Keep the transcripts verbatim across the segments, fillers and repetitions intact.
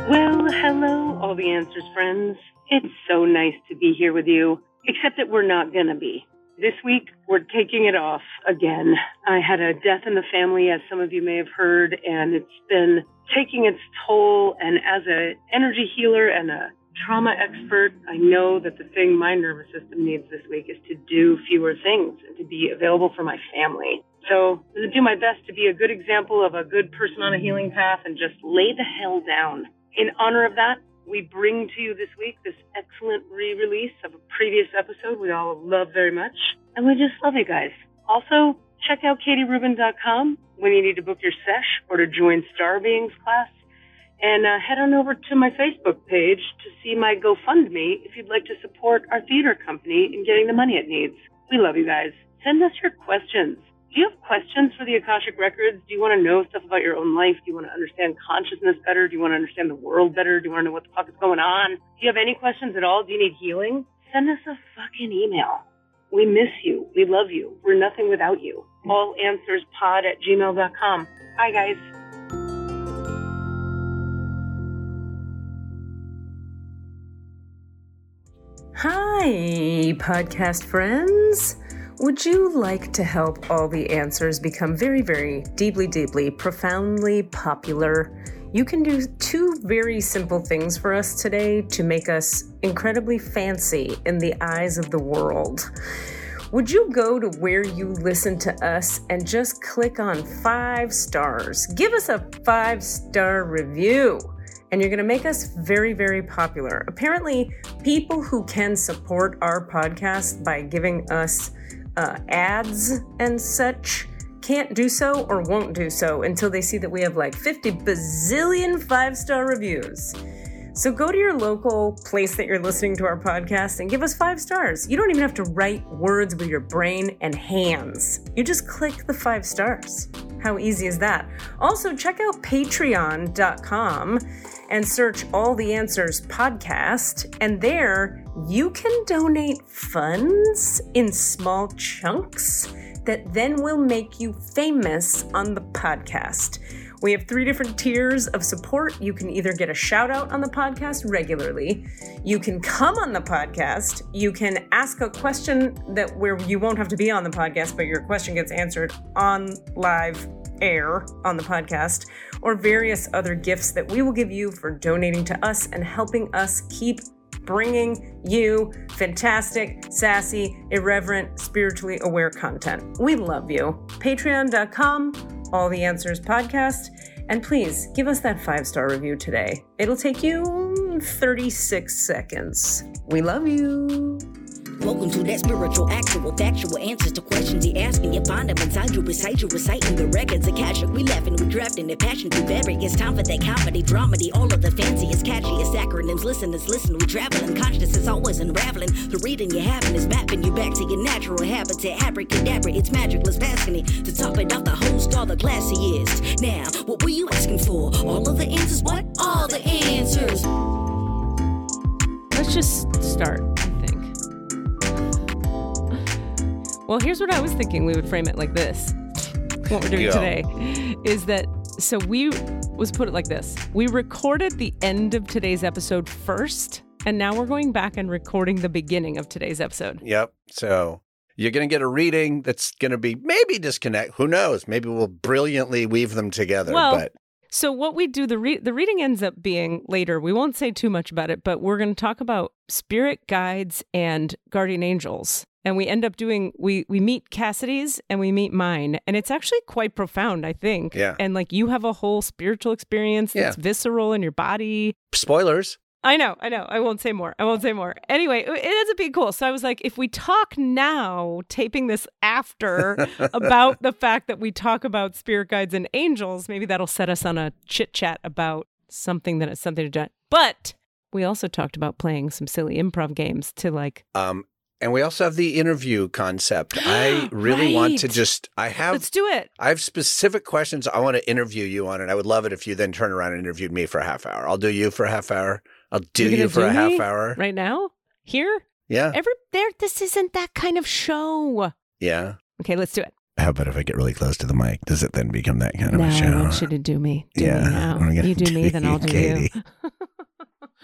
Well, hello, all the answers friends. It's so nice to be here with you, except that we're not going to be. This week, we're taking it off again. I had a death in the family, as some of you may have heard, and it's been taking its toll. And as an energy healer and a trauma expert, I know that the thing my nervous system needs this week is to do fewer things and to be available for my family. So I'm going to do my best to be a good example of a good person on a healing path and just lay the hell down. In honor of that, we bring to you this week this excellent re-release of a previous episode we all love very much. And we just love you guys. Also, check out katie rubin dot com when you need to book your sesh or to join Star Beings class. And uh, head on over to my Facebook page to see my GoFundMe if you'd like to support our theater company in getting the money it needs. We love you guys. Send us your questions. Do you have questions for the Akashic Records? Do you want to know stuff about your own life? Do you want to understand consciousness better? Do you want to understand the world better? Do you want to know what the fuck is going on? Do you have any questions at all? Do you need healing? Send us a fucking email. We miss you. We love you. We're nothing without you. all answers pod at gmail dot com. Bye, guys. Hi, podcast friends. Would you like to help All the Answers become very, very deeply, deeply, profoundly popular? You can do two very simple things for us today to make us incredibly fancy in the eyes of the world. Would you go to where you listen to us and just click on five stars? Give us a five-star review. And you're going to make us very, very popular. Apparently, people who can support our podcast by giving us uh, ads and such can't do so or won't do so until they see that we have like fifty bazillion five-star reviews. So go to your local place that you're listening to our podcast and give us five stars. You don't even have to write words with your brain and hands. You just click the five stars. How easy is that? Also, check out patreon dot com and search All the Answers podcast. And there you can donate funds in small chunks that then will make you famous on the podcast. We have three different tiers of support. You can either get a shout out on the podcast regularly. You can come on the podcast. You can ask a question that where you won't have to be on the podcast, but your question gets answered on live air on the podcast, or various other gifts that we will give you for donating to us and helping us keep bringing you fantastic, sassy, irreverent, spiritually aware content. We love you. patreon dot com, All the Answers podcast, and please give us that five-star review today. It'll take you thirty-six seconds. We love you. Welcome to that spiritual, actual, factual answers to questions you're asking. You find them inside you, recite you, reciting the records. Akashic, we laughing, we drafting the passion through bury. It's time for that comedy, dramedy, all of the fanciest, catchiest acronyms. Listeners, listen, we traveling. Consciousness is always unraveling. The reading you're having is mapping you back to your natural habitat. Abracadabra, it's magicless, passionate. To top it off, the host, all the classiest. Now, what were you asking for? All of the answers, what? All the answers. Let's just start. Well, here's what I was thinking we would frame it like this. What we're doing Yo. today is that, so we, let's put it like this. We recorded the end of today's episode first, and now we're going back and recording the beginning of today's episode. Yep. So you're going to get a reading that's going to be maybe disconnect. Who knows? Maybe we'll brilliantly weave them together. Well, but so what we do, the re- the reading ends up being later. We won't say too much about it, but we're going to talk about spirit guides and guardian angels. And we end up doing, we we meet Cassidy's and we meet mine. And it's actually quite profound, I think. Yeah. And like you have a whole spiritual experience that's Yeah. visceral in your body. spoilers. I know, I know. I won't say more. I won't say more. Anyway, it ends up being cool. So I was like, if we talk now, taping this after, about the fact that we talk about spirit guides and angels, maybe that'll set us on a chit chat about something that has something to do. But we also talked about playing some silly improv games to like. Um, and we also have the interview concept. I really want to Right. just, I have, Let's do it. I have specific questions I want to interview you on, and I would love it if you then turn around and interviewed me for a half hour. I'll do you for a half hour. I'll do You're you gonna for do a half me? hour. Right now? Here? Yeah. Every there this isn't that kind of show. Yeah. Okay, let's do it. How about if I get really close to the mic? Does it then become that kind of No, a show? I want you to do me. Do Yeah, me now. I'm gonna You do me, then I'll do Katie. you.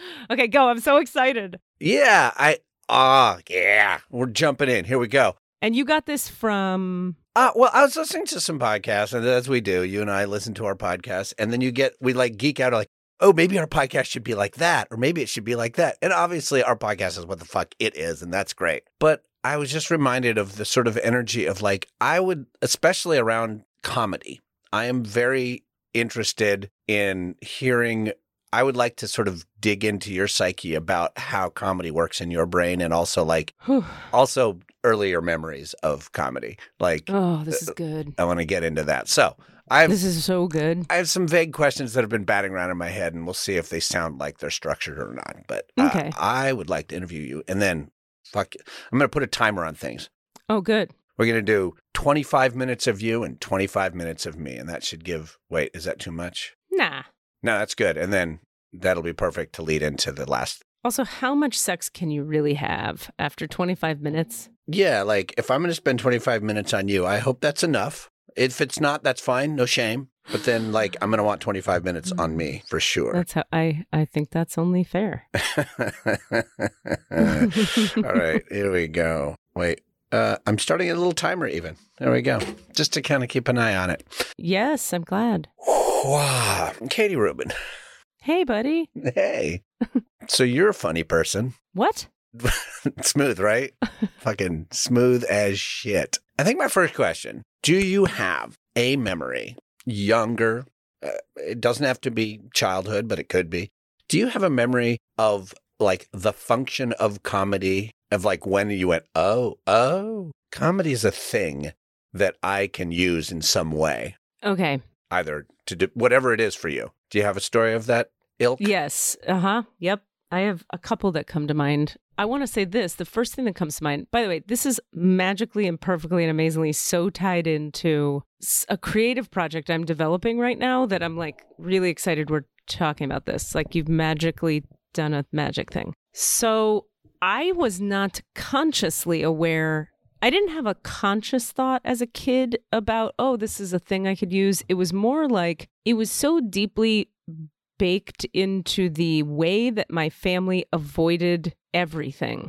Okay, go. I'm so excited. Yeah, I, ah, yeah, we're jumping in. Here we go. And you got this from... Uh, well, I was listening to some podcasts, and as we do, you and I listen to our podcasts, and then you get, we like geek out, like, oh, maybe our podcast should be like that, or maybe it should be like that. And obviously our podcast is what the fuck it is, and that's great. But I was just reminded of the sort of energy of like, I would, especially around comedy, I am very interested in hearing, I would like to sort of dig into your psyche about how comedy works in your brain, and also like, also earlier memories of comedy. Like, oh, this is good. I want to get into that. So I've, this is so good. I have some vague questions that have been batting around in my head, and we'll see if they sound like they're structured or not. But uh, okay. I would like to interview you, and then fuck, I'm going to put a timer on things. Oh, good. We're going to do twenty-five minutes of you and twenty-five minutes of me, and that should give, wait, is that too much? Nah. No, that's good. And then that'll be perfect to lead into the last. Also, how much sex can you really have after twenty-five minutes? Yeah, like if I'm going to spend twenty-five minutes on you, I hope that's enough. If it's not, that's fine. No shame. But then, like, I'm going to want twenty-five minutes on me for sure. That's how I, I think that's only fair. All right, here we go. Wait, uh, I'm starting a little timer even. There we go. Just to kind of keep an eye on it. Yes, I'm glad. Wow. Katie Rubin. Hey, buddy. Hey. So you're a funny person. What? Smooth, right? Fucking smooth as shit. I think my first question, do you have a memory, younger, uh, it doesn't have to be childhood, but it could be. Do you have a memory of like the function of comedy, of like when you went, oh, oh, comedy is a thing that I can use in some way? Okay. Either to do whatever it is for you. Do you have a story of that ilk? Yes. Uh-huh. Yep. I have a couple that come to mind. I want to say this. The first thing that comes to mind, by the way, this is magically and perfectly and amazingly so tied into a creative project I'm developing right now that I'm like really excited we're talking about this. Like you've magically done a magic thing. So I was not consciously aware. I didn't have a conscious thought as a kid about, oh, this is a thing I could use. It was more like it was so deeply baked into the way that my family avoided everything.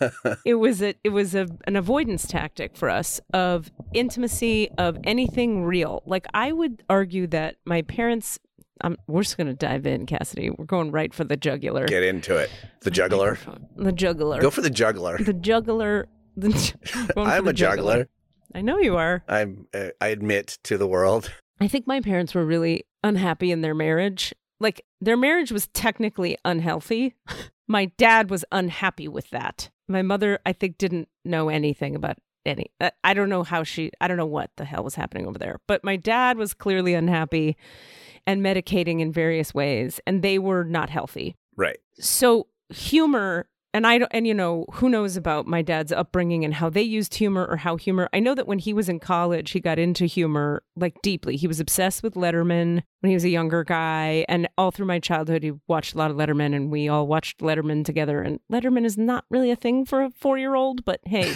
It was a it was a an avoidance tactic for us of intimacy, of anything real. Like I would argue that my parents, um, we're just going to dive in, Cassidy. We're going right for the jugular. Get into it. The juggler. The jugular. Go for the juggler. The jugular. The, I'm a juggler. juggler. I know you are. I'm. Uh, I admit to the world. I think my parents were really unhappy in their marriage. Like, their marriage was technically unhealthy. My dad was unhappy with that. My mother, I think, didn't know anything about any. I don't know how she, I don't know what the hell was happening over there. But my dad was clearly unhappy and medicating in various ways, and they were not healthy. Right. So humor, and I don't, and you know, who knows about my dad's upbringing and how they used humor or how humor. I know that when he was in college, he got into humor like deeply. He was obsessed with Letterman when he was a younger guy, and all through my childhood, he watched a lot of Letterman, and we all watched Letterman together. And Letterman is not really a thing for a four-year-old, but hey.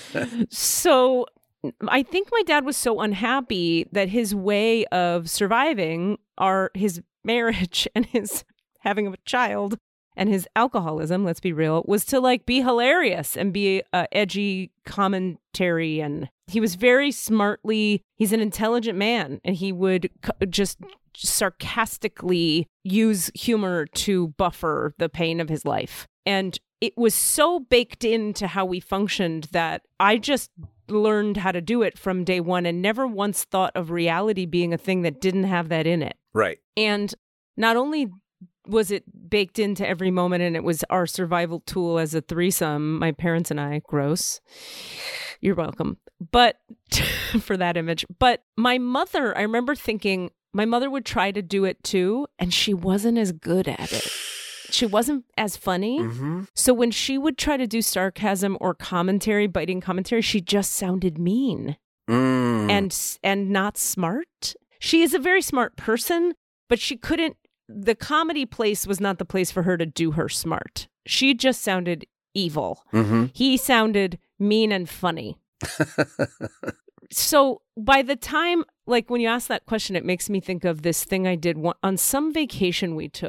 So I think my dad was so unhappy that his way of surviving our his marriage and his having a child and his alcoholism, let's be real, was to like be hilarious and be uh, edgy commentary. And he was very smartly, he's an intelligent man, and he would c- just sarcastically use humor to buffer the pain of his life. And it was so baked into how we functioned that I just learned how to do it from day one and never once thought of reality being a thing that didn't have that in it. Right. And not only was it baked into every moment, and it was our survival tool as a threesome, my parents and I, gross. You're welcome. But for that image. But my mother, I remember thinking my mother would try to do it too, and she wasn't as good at it. She wasn't as funny. Mm-hmm. So when she would try to do sarcasm or commentary, biting commentary, she just sounded mean mm. and and not smart. She is a very smart person, but she couldn't. The comedy place was not the place for her to do her smart. She just sounded evil. Mm-hmm. He sounded mean and funny. So by the time, like when you ask that question, it makes me think of this thing I did one, on some vacation we took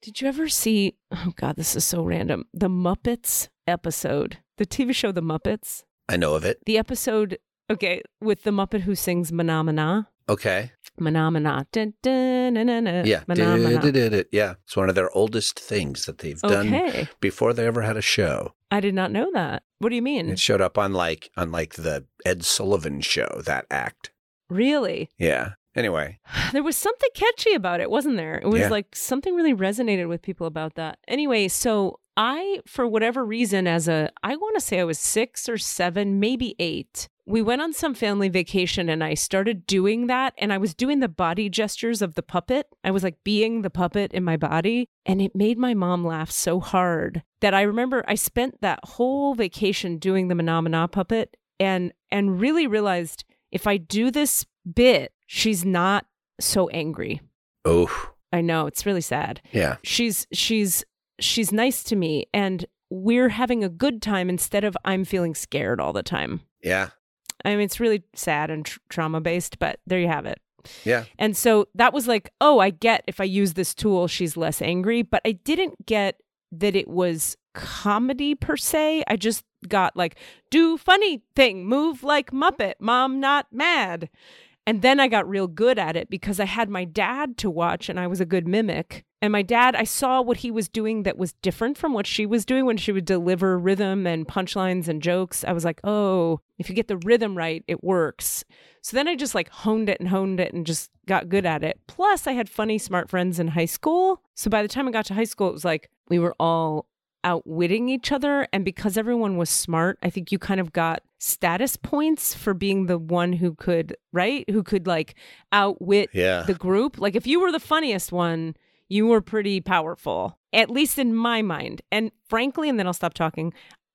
Did you ever see, oh God, this is so random, the Muppets episode, the T V show The Muppets? I know of it. The episode, okay, with the Muppet who sings Mana Mana. Okay. Mana Mana. Dun, dun, na, na, na, Yeah. Mana, Mana. Did, did, did, yeah. It's one of their oldest things that they've done Okay. before they ever had a show. I did not know that. What do you mean? It showed up on like on like the Ed Sullivan show, that act. Really? Yeah. Anyway. There was something catchy about it, wasn't there? It was Yeah. like something really resonated with people about that. Anyway, so I, for whatever reason, as a, I want to say I was six or seven, maybe eight, we went on some family vacation and I started doing that. And I was doing the body gestures of the puppet. I was like being the puppet in my body. And it made my mom laugh so hard that I remember I spent that whole vacation doing the Mana Mana puppet and, and really realized if I do this bit, she's not so angry. Oh. I know, it's really sad. Yeah. She's she's she's nice to me and we're having a good time instead of I'm feeling scared all the time. Yeah. I mean, it's really sad and tr- trauma based, but there you have it. Yeah. And so that was like, oh, I get if I use this tool, she's less angry, but I didn't get that it was comedy per se. I just got like, do funny thing, move like Muppet, mom not mad. And then I got real good at it because I had my dad to watch and I was a good mimic. And my dad, I saw what he was doing that was different from what she was doing when she would deliver rhythm and punchlines and jokes. I was like, oh, if you get the rhythm right, it works. So then I just like honed it and honed it and just got good at it. Plus, I had funny, smart friends in high school. So by the time I got to high school, it was like we were all outwitting each other. And because everyone was smart, I think you kind of got status points for being the one who could, right? Who could like outwit Yeah. the group. Like if you were the funniest one, you were pretty powerful, at least in my mind. And frankly, and then I'll stop talking,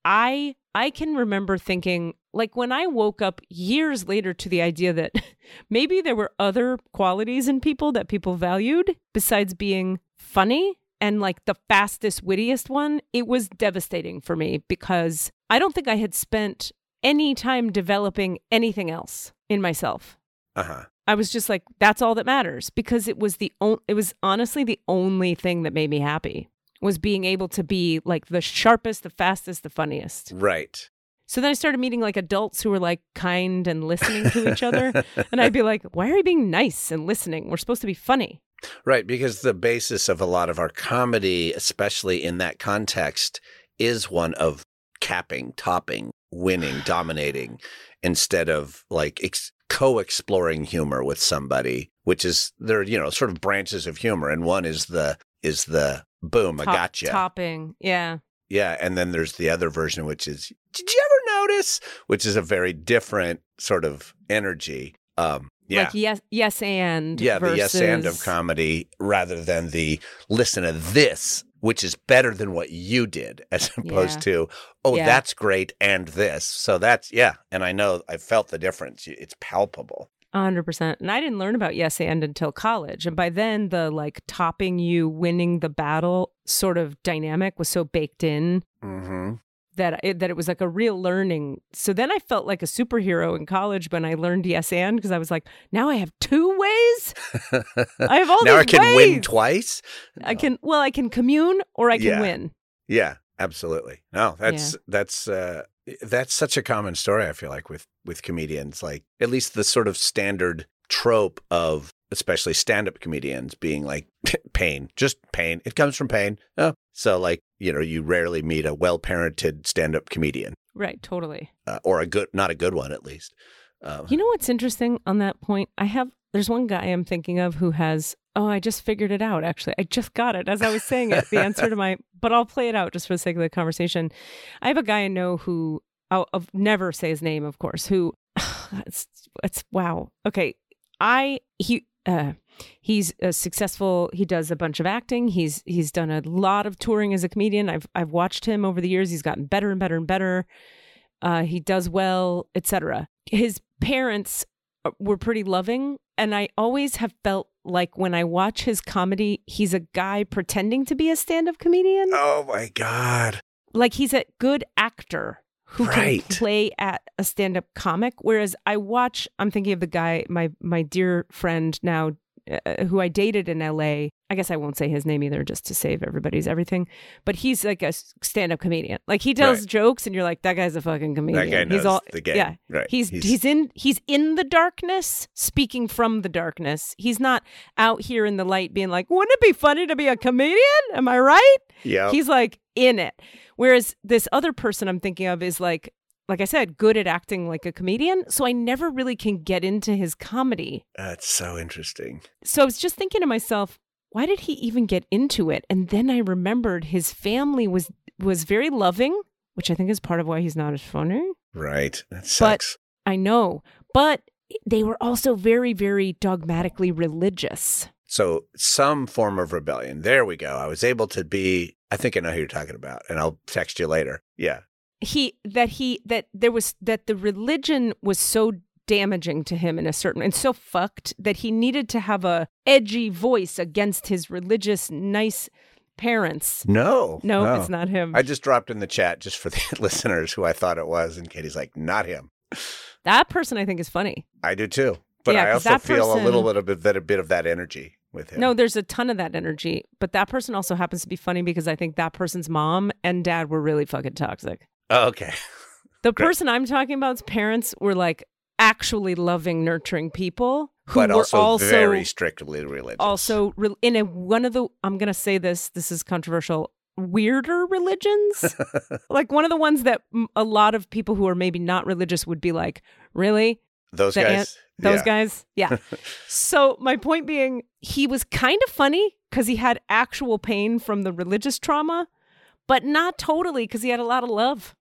I I can remember thinking, like when I woke up years later to the idea that maybe there were other qualities in people that people valued besides being funny and like the fastest, wittiest one, it was devastating for me because I don't think I had spent any time developing anything else in myself. Uh-huh. I was just like, that's all that matters because it was the o- it was honestly the only thing that made me happy was being able to be like the sharpest, the fastest, the funniest. Right. So then I started meeting like adults who were like kind and listening to each other. And I'd be like, why are you being nice and listening? We're supposed to be funny. Right, because the basis of a lot of our comedy, especially in that context, is one of capping, topping, winning, dominating, instead of like ex- co-exploring humor with somebody, which is there, you know, sort of branches of humor. And one is the is the boom, I Top- gotcha. Topping. Yeah. Yeah, and then there's the other version, which is, did you ever notice? Which is a very different sort of energy. Um, yeah. Like yes, yes, and Yeah, the yes and of versus- comedy rather than the listen to this, which is better than what you did, as opposed Yeah. to, oh, Yeah. that's great and this. So that's, yeah. And I know I felt the difference. It's palpable. one hundred percent. And I didn't learn about yes and until college. And by then, the like topping you, winning the battle sort of dynamic was so baked in Mm-hmm. that it, that it was like a real learning. So then I felt like a superhero in college when I learned yes and because I was like, now I have two ways. I have all now I these can win ways. twice. I can, well, I can commune or I can Yeah. win. Yeah, absolutely. No, that's that's uh, that's such a common story. I feel like with with comedians, like at least the sort of standard trope of especially stand-up comedians being like pain, just pain. It comes from pain. Oh, so like you know, you rarely meet a well-parented stand-up comedian, Right. Totally. uh, or a good, not a good one at least. Um, You know what's interesting on that point? I have, there's one guy I'm thinking of who has, oh, I just figured it out, actually. I just got it as I was saying it, the answer to my, but I'll play it out just for the sake of the conversation. I have a guy I know who, I'll, I'll never say his name, of course, who, it's, it's, wow. Okay. I, he, uh, he's a successful, he does a bunch of acting. He's, he's done a lot of touring as a comedian. I've, I've watched him over the years. He's gotten better and better and better. Uh, he does well, et cetera. His parents were pretty loving. And I always have felt like when I watch his comedy, he's a guy pretending to be a stand-up comedian. oh my God. Like he's a good actor who Right. can play at a stand-up comic. Whereas I watch, I'm thinking of the guy, my my dear friend now, uh, who I dated in L A. I guess I won't say his name either, just to save everybody's everything. But he's like a stand-up comedian. Like he tells Right. jokes, and you're like, that guy's a fucking comedian. That guy knows he's all, the game. Yeah, Right. he's, he's he's in he's in the darkness, speaking from the darkness. He's not out here in the light, being like, wouldn't it be funny to be a comedian? Am I right? Yeah. He's like in it. Whereas this other person I'm thinking of is like, like I said, good at acting like a comedian. So I never really can get into his comedy. That's so interesting. So I was just thinking to myself, why did he even get into it? And then I remembered his family was was very loving, which I think is part of why he's not as funny. Right. That sucks. I know. But they were also very, very dogmatically religious. So some form of rebellion. There we go. I was able to be, I think I know who you're talking about, and I'll text you later. Yeah. He that he that there was that the religion was so damaging to him in a certain and so fucked that he needed to have a edgy voice against his religious nice parents. No. No, no. it's not him. I just dropped in the chat just for the listeners who I thought it was, and Katie's like, not him. That person I think is funny. I do too. But Yeah, I 'cause also that feel person- a little bit of a, a bit of that energy with him. No, there's a ton of that energy, but that person also happens to be funny because I think that person's mom and dad were really fucking toxic. Oh, okay. The Great. person I'm talking about's parents were like actually loving, nurturing people who But were also, also very strictly religious. also re- in a one of the I'm gonna say this this is controversial, weirder religions. Like one of the ones that m- a lot of people who are maybe not religious would be like, really, Those the guys. ant- those yeah. guys, yeah. So my point being, he was kind of funny because he had actual pain from the religious trauma, but not totally because he had a lot of love.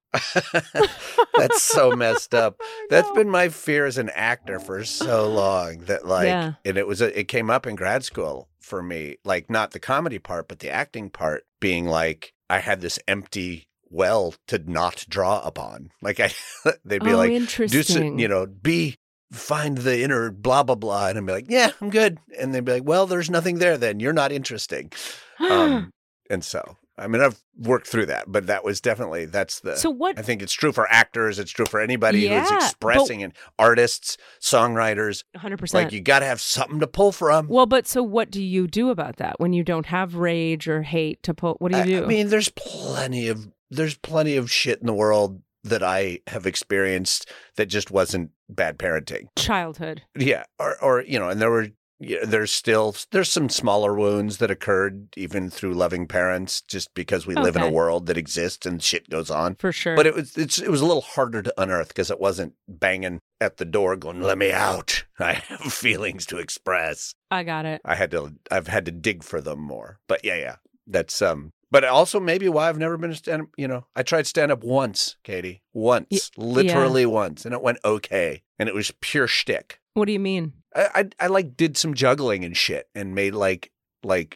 That's so messed up. That's know. been my fear as an actor for so long that like, Yeah. and it was, a, it came up in grad school for me, like not the comedy part, but the acting part being like, I had this empty well to not draw upon. Like I, they'd be Oh, like, interesting. do some, you know, be, find the inner blah, blah, blah. And I'd be like, yeah, I'm good. And they'd be like, well, there's nothing there then. You're not interesting. Um, and so, I mean, I've worked through that, but that was definitely, that's the, So what- I think it's true for actors. It's true for anybody Yeah, who's but- expressing and artists, songwriters. one hundred percent. Like you got to have something to pull from. Well, but so what do you do about that when you don't have rage or hate to pull? What do you I, do? I mean, there's plenty of, there's plenty of shit in the world that I have experienced that just wasn't bad parenting. Childhood. Yeah. Or, or, you know, and there were, yeah, there's still, there's some smaller wounds that occurred even through loving parents, just because we live in a Okay. world that exists and shit goes on. For sure. But it was, it's, it was a little harder to unearth because it wasn't banging at the door going, let me out. I have feelings to express. I got it. I had to, I've had to dig for them more. But yeah, yeah, that's, um, but also maybe why I've never been a stand up, you know, I tried stand up once, Katie, once, Y- literally once, and it went okay. And it was pure shtick. What do you mean? I, I, I like did some juggling and shit and made like, like,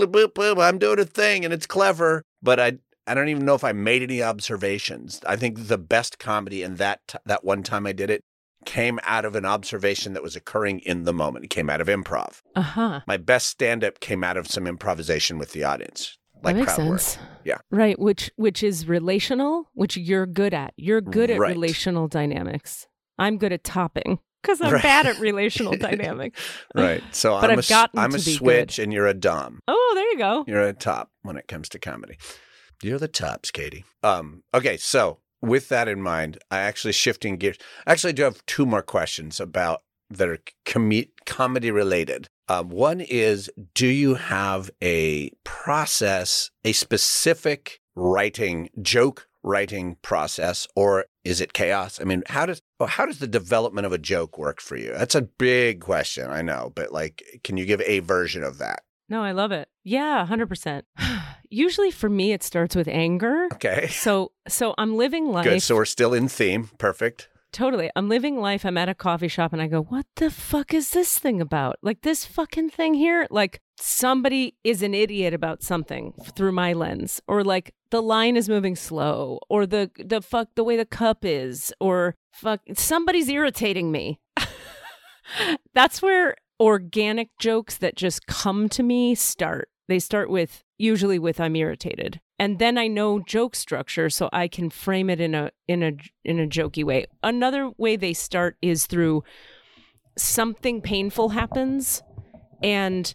I'm doing a thing and it's clever, but I, I don't even know if I made any observations. I think the best comedy in that, t- that one time I did it came out of an observation that was occurring in the moment. It came out of improv. Uh huh. My best stand-up came out of some improvisation with the audience, like that makes crowd work. sense. Yeah. Right. Which which is relational, which you're good at. You're good at Right. relational dynamics. I'm good at topping because I'm Right. bad at relational dynamics. Right. So But I'm I've a, gotten I'm to a be switch good. and you're a dom. Oh, there you go. You're a top when it comes to comedy. You're the tops, Katie. Um, okay, so with that in mind, I actually shifting gears. I actually do have two more questions about that are com- comedy related. Um, one is, do you have a process, a specific writing, joke writing process, or is it chaos? I mean, how does well, how does the development of a joke work for you? That's a big question, I know, but like, can you give a version of that? No, I love it. Yeah, one hundred percent. Usually for me, it starts with anger. Okay. So so I'm living life. Good. So we're still in theme. Perfect. Totally. I'm living life. I'm at a coffee shop and I go, what the fuck is this thing about? Like this fucking thing here? Like somebody is an idiot about something through my lens, or like the line is moving slow, or the, the fuck, the way the cup is, or fuck, somebody's irritating me. That's where organic jokes that just come to me start. They start with, usually with, I'm irritated. And then I know joke structure, so I can frame it in a in a in a jokey way. Another way they start is through something painful happens, And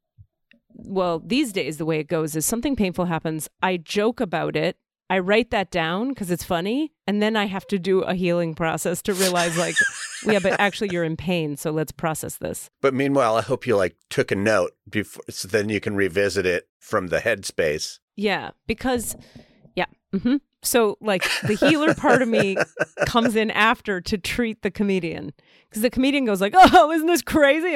well, these days, the way it goes is something painful happens. I joke about it. I write that down because it's funny. And then I have to do a healing process to realize like, yeah, but actually you're in pain. So let's process this. But meanwhile, I hope you like took a note before, so then you can revisit it from the headspace. Yeah, because, yeah. Mm-hmm. So like the healer part of me comes in after to treat the comedian, because the comedian goes like, oh, isn't this crazy?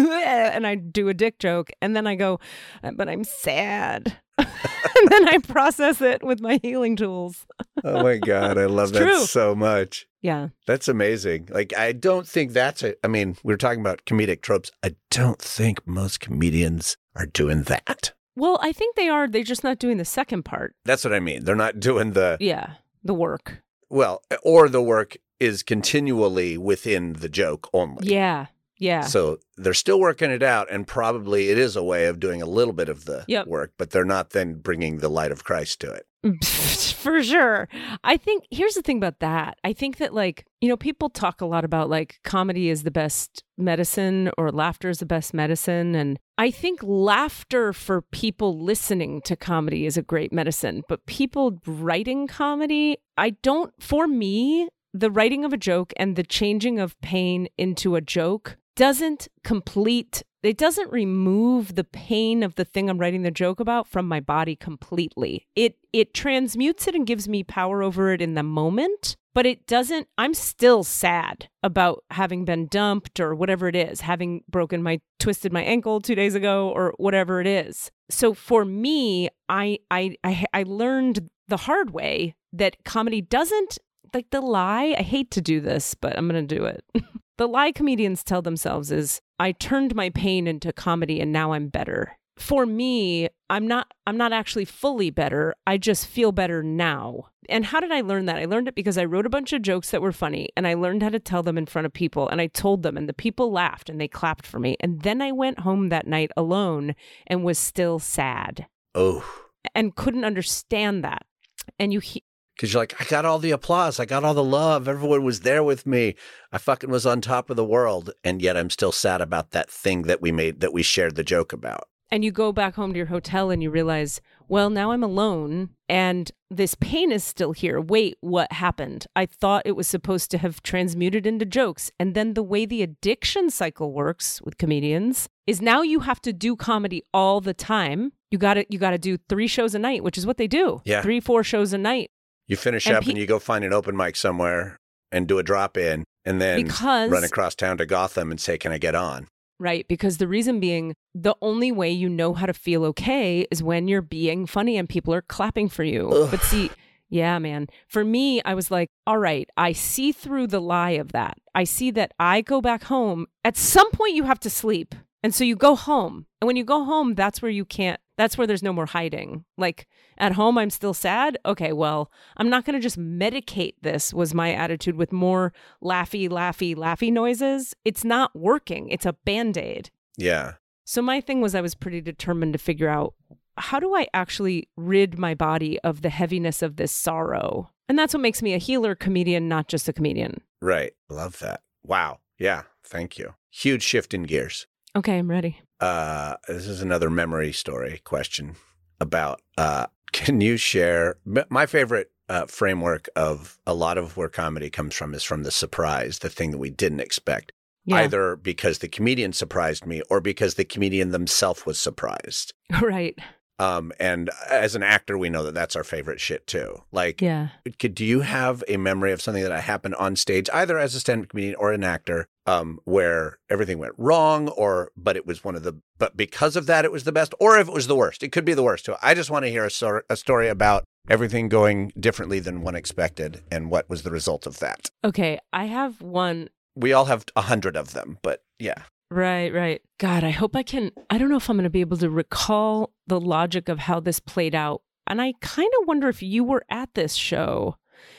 And I do a dick joke. And then I go, but I'm sad. And then I process it with my healing tools. Oh my God. I love It's that true. so much. Yeah. That's amazing. Like, I don't think that's a, I mean, we were talking about comedic tropes. I don't think most comedians are doing that. Well, I think they are. They're just not doing the second part. That's what I mean. They're not doing the, Yeah. The work. well, or the work is continually within the joke only. Yeah. Yeah. So they're still working it out, and probably it is a way of doing a little bit of the Yep. work, but they're not then bringing the light of Christ to it. For sure. I think here's the thing about that. I think that, like, you know, people talk a lot about like comedy is the best medicine or laughter is the best medicine. And I think laughter for people listening to comedy is a great medicine. But people writing comedy, I don't, for me, the writing of a joke and the changing of pain into a joke doesn't complete, it doesn't remove the pain of the thing I'm writing the joke about from my body completely. It it transmutes it and gives me power over it in the moment, but it doesn't, I'm still sad about having been dumped or whatever it is, having broken my, twisted my ankle two days ago or whatever it is. So for me, I I I, I learned the hard way that comedy doesn't, like the lie, I hate to do this, but I'm going to do it. The lie comedians tell themselves is, I turned my pain into comedy and now I'm better. For me, I'm not I'm not actually fully better. I just feel better now. And how did I learn that? I learned it because I wrote a bunch of jokes that were funny and I learned how to tell them in front of people, and I told them and the people laughed and they clapped for me. And then I went home that night alone and was still sad Oh, and couldn't understand that. And you he- because you're like, I got all the applause. I got all the love. Everyone was there with me. I fucking was on top of the world. And yet I'm still sad about that thing that we made, that we shared the joke about. And you go back home to your hotel and you realize, well, now I'm alone and this pain is still here. Wait, what happened? I thought it was supposed to have transmuted into jokes. And then the way the addiction cycle works with comedians is now you have to do comedy all the time. You got to you got to do three shows a night, which is what they do. Yeah. Three, four shows a night. You finish And up pe- and you go find an open mic somewhere and do a drop in, and then Because- run across town to Gotham and say, can I get on? Right, because the reason being, the only way you know how to feel okay is when you're being funny and people are clapping for you. Ugh. But see, yeah, man, for me, I was like, all right, I see through the lie of that. I see that I go back home. At some point, you have to sleep. And so you go home. And when you go home, that's where you can't, that's where there's no more hiding. Like at home, I'm still sad. Okay, well, I'm not going to just medicate this, was my attitude, with more laughy, laughy, laughy noises. It's not working. It's a Band-Aid. Yeah. So my thing was I was pretty determined to figure out, how do I actually rid my body of the heaviness of this sorrow? And that's what makes me a healer comedian, not just a comedian. Right. Love that. Wow. Yeah. Thank you. Huge shift in gears. Okay, I'm ready. Uh, this is another memory story question about, uh, can you share, m- my favorite uh, framework of a lot of where comedy comes from is from the surprise, the thing that we didn't expect. Yeah. Either because the comedian surprised me or because the comedian themselves was surprised. Right. Um, and as an actor, we know that that's our favorite shit too. Like, Yeah. could, do you have a memory of something that happened on stage, either as a stand-up comedian or an actor, um, where everything went wrong, or but it was one of the, but because of that, it was the best, or if it was the worst? It could be the worst too. I just want to hear a, sor- a story about everything going differently than one expected, and what was the result of that. Okay, I have one. We all have a hundred of them, but yeah. Right, right. God, I hope I can, I don't know if I'm going to be able to recall the logic of how this played out. And I kind of wonder if you were at this show.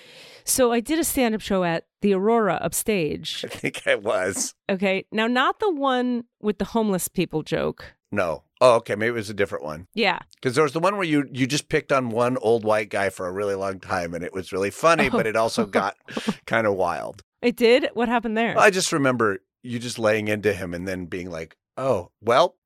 So I did a stand-up show at the Aurora upstage. I think I was. Okay. Now, not the one with the homeless people joke. No. Oh, okay. Maybe it was a different one. Yeah. Because there was the one where you, you just picked on one old white guy for a really long time, and it was really funny, but it also got kind of wild. It did? What happened there? I just remember you just laying into him and then being like, oh, well,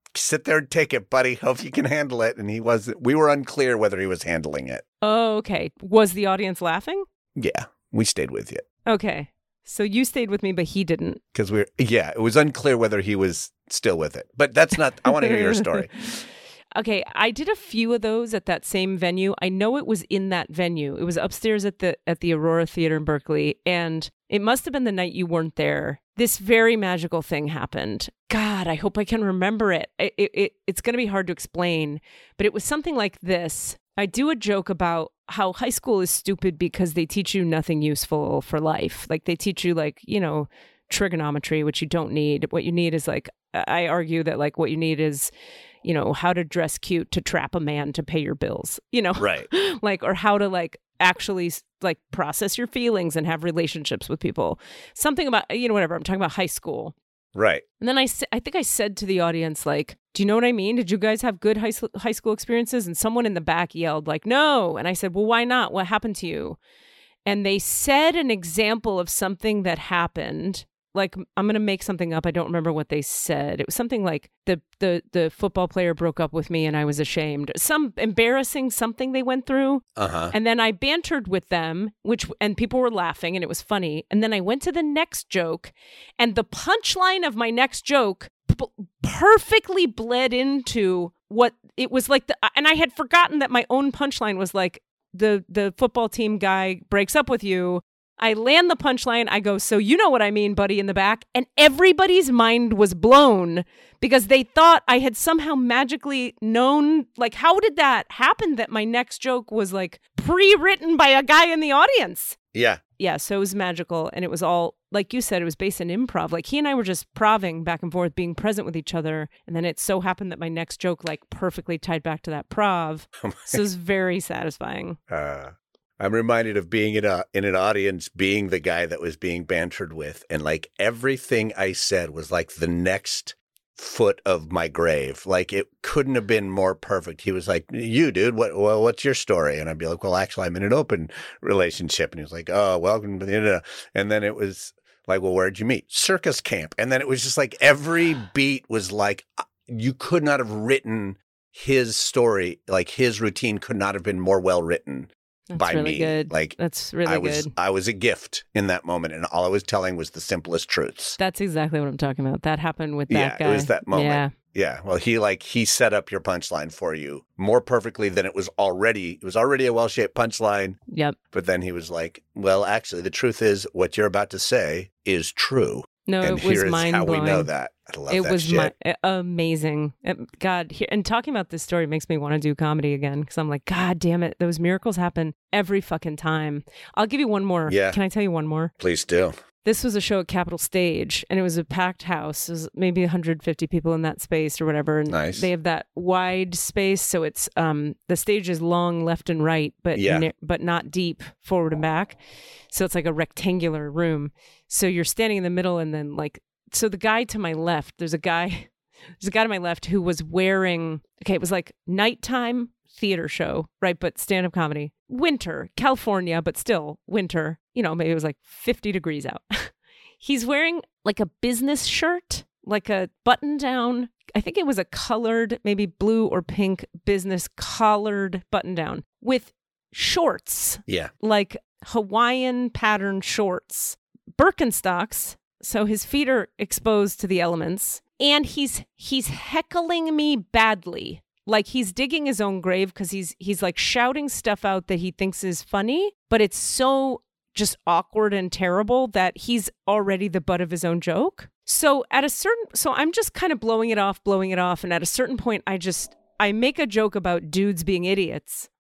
sit there and take it, buddy. Hope you can handle it. And he wasn't, we were unclear whether he was handling it. Oh, okay. Was the audience laughing? Yeah, we stayed with you. Okay. So you stayed with me, but he didn't. Because we're, yeah, it was unclear whether he was still with it. But that's not, I want to hear your story. Okay, I did a few of those at that same venue. I know it was in that venue. It was upstairs at the at the Aurora Theater in Berkeley, and it must have been the night you weren't there. This very magical thing happened. God, I hope I can remember it. It, it, it it's going to be hard to explain, but it was something like this. I do a joke about how high school is stupid because they teach you nothing useful for life. Like they teach you like, you know, trigonometry, which you don't need. What you need is like, I argue that like what you need is, you know, how to dress cute to trap a man to pay your bills, you know, right? Like, or how to like actually like process your feelings and have relationships with people. Something about, you know, whatever. I'm talking about high school. Right. And then I, I think I said to the audience, like, do you know what I mean? Did you guys have good high, high school experiences? And someone in the back yelled like, no. And I said, well, why not? What happened to you? And they said an example of something that happened. Like, I'm going to make something up. I don't remember what they said. It was something like the, the the football player broke up with me and I was ashamed. Some embarrassing something they went through. Uh-huh. And then I bantered with them, which and people were laughing and it was funny. And then I went to the next joke, and the punchline of my next joke p- perfectly bled into what it was like. The, and I had forgotten that my own punchline was like, the the football team guy breaks up with you. I land the punchline. I go, so you know what I mean, buddy, in the back. And everybody's mind was blown because they thought I had somehow magically known, like, how did that happen that my next joke was like pre-written by a guy in the audience? Yeah. Yeah, so it was magical. And it was all, like you said, it was based in improv. Like he and I were just proving back and forth, being present with each other. And then it so happened that my next joke like perfectly tied back to that prov. So it was very satisfying. Uh. I'm reminded of being in a in an audience, being the guy that was being bantered with, and like everything I said was like the next foot of my grave. Like it couldn't have been more perfect. He was like, "You, dude, what? Well, what's your story?" And I'd be like, "Well, actually, I'm in an open relationship." And he was like, "Oh, welcome to the internet." And then it was like, "Well, where'd you meet?" Circus camp. And then it was just like every beat was like, you could not have written his story, like his routine could not have been more well written. That's by really me. good. Like that's really I was, good. I was a gift in that moment, and all I was telling was the simplest truths. That's exactly what I'm talking about. That happened with that yeah, guy. it was that moment. Yeah. Yeah. Well, he like he set up your punchline for you more perfectly than it was already. It was already a well-shaped punchline. Yep. But then he was like, "Well, actually, the truth is, what you're about to say is true." No, and it was here is mind how blowing. we know that. I love it that was shit. mi- amazing. God, here, and talking about this story makes me want to do comedy again because I'm like, God damn it, those miracles happen every fucking time. I'll give you one more. Yeah. Can I tell you one more? Please do. This was a show at Capitol Stage, and it was a packed house. It was maybe one hundred fifty people in that space or whatever. And Nice. They have that wide space, so it's um the stage is long left and right, but Yeah. na- but not deep forward and back. So it's like a rectangular room. So you're standing in the middle, and then like so the guy to my left, there's a guy, there's a guy to my left who was wearing. Okay, it was like nighttime theater show, right? But stand-up comedy. Winter, California, but still winter. You know, maybe it was like fifty degrees out. He's wearing like a business shirt, like a button down. I think it was a colored, maybe blue or pink business collared button down with shorts, Yeah. like Hawaiian pattern shorts, Birkenstocks. So his feet are exposed to the elements, and he's he's heckling me badly. Like he's digging his own grave because he's he's like shouting stuff out that he thinks is funny, but it's so just awkward and terrible that he's already the butt of his own joke. So at a certain, so I'm just kind of blowing it off, blowing it off. And at a certain point, I just, I make a joke about dudes being idiots.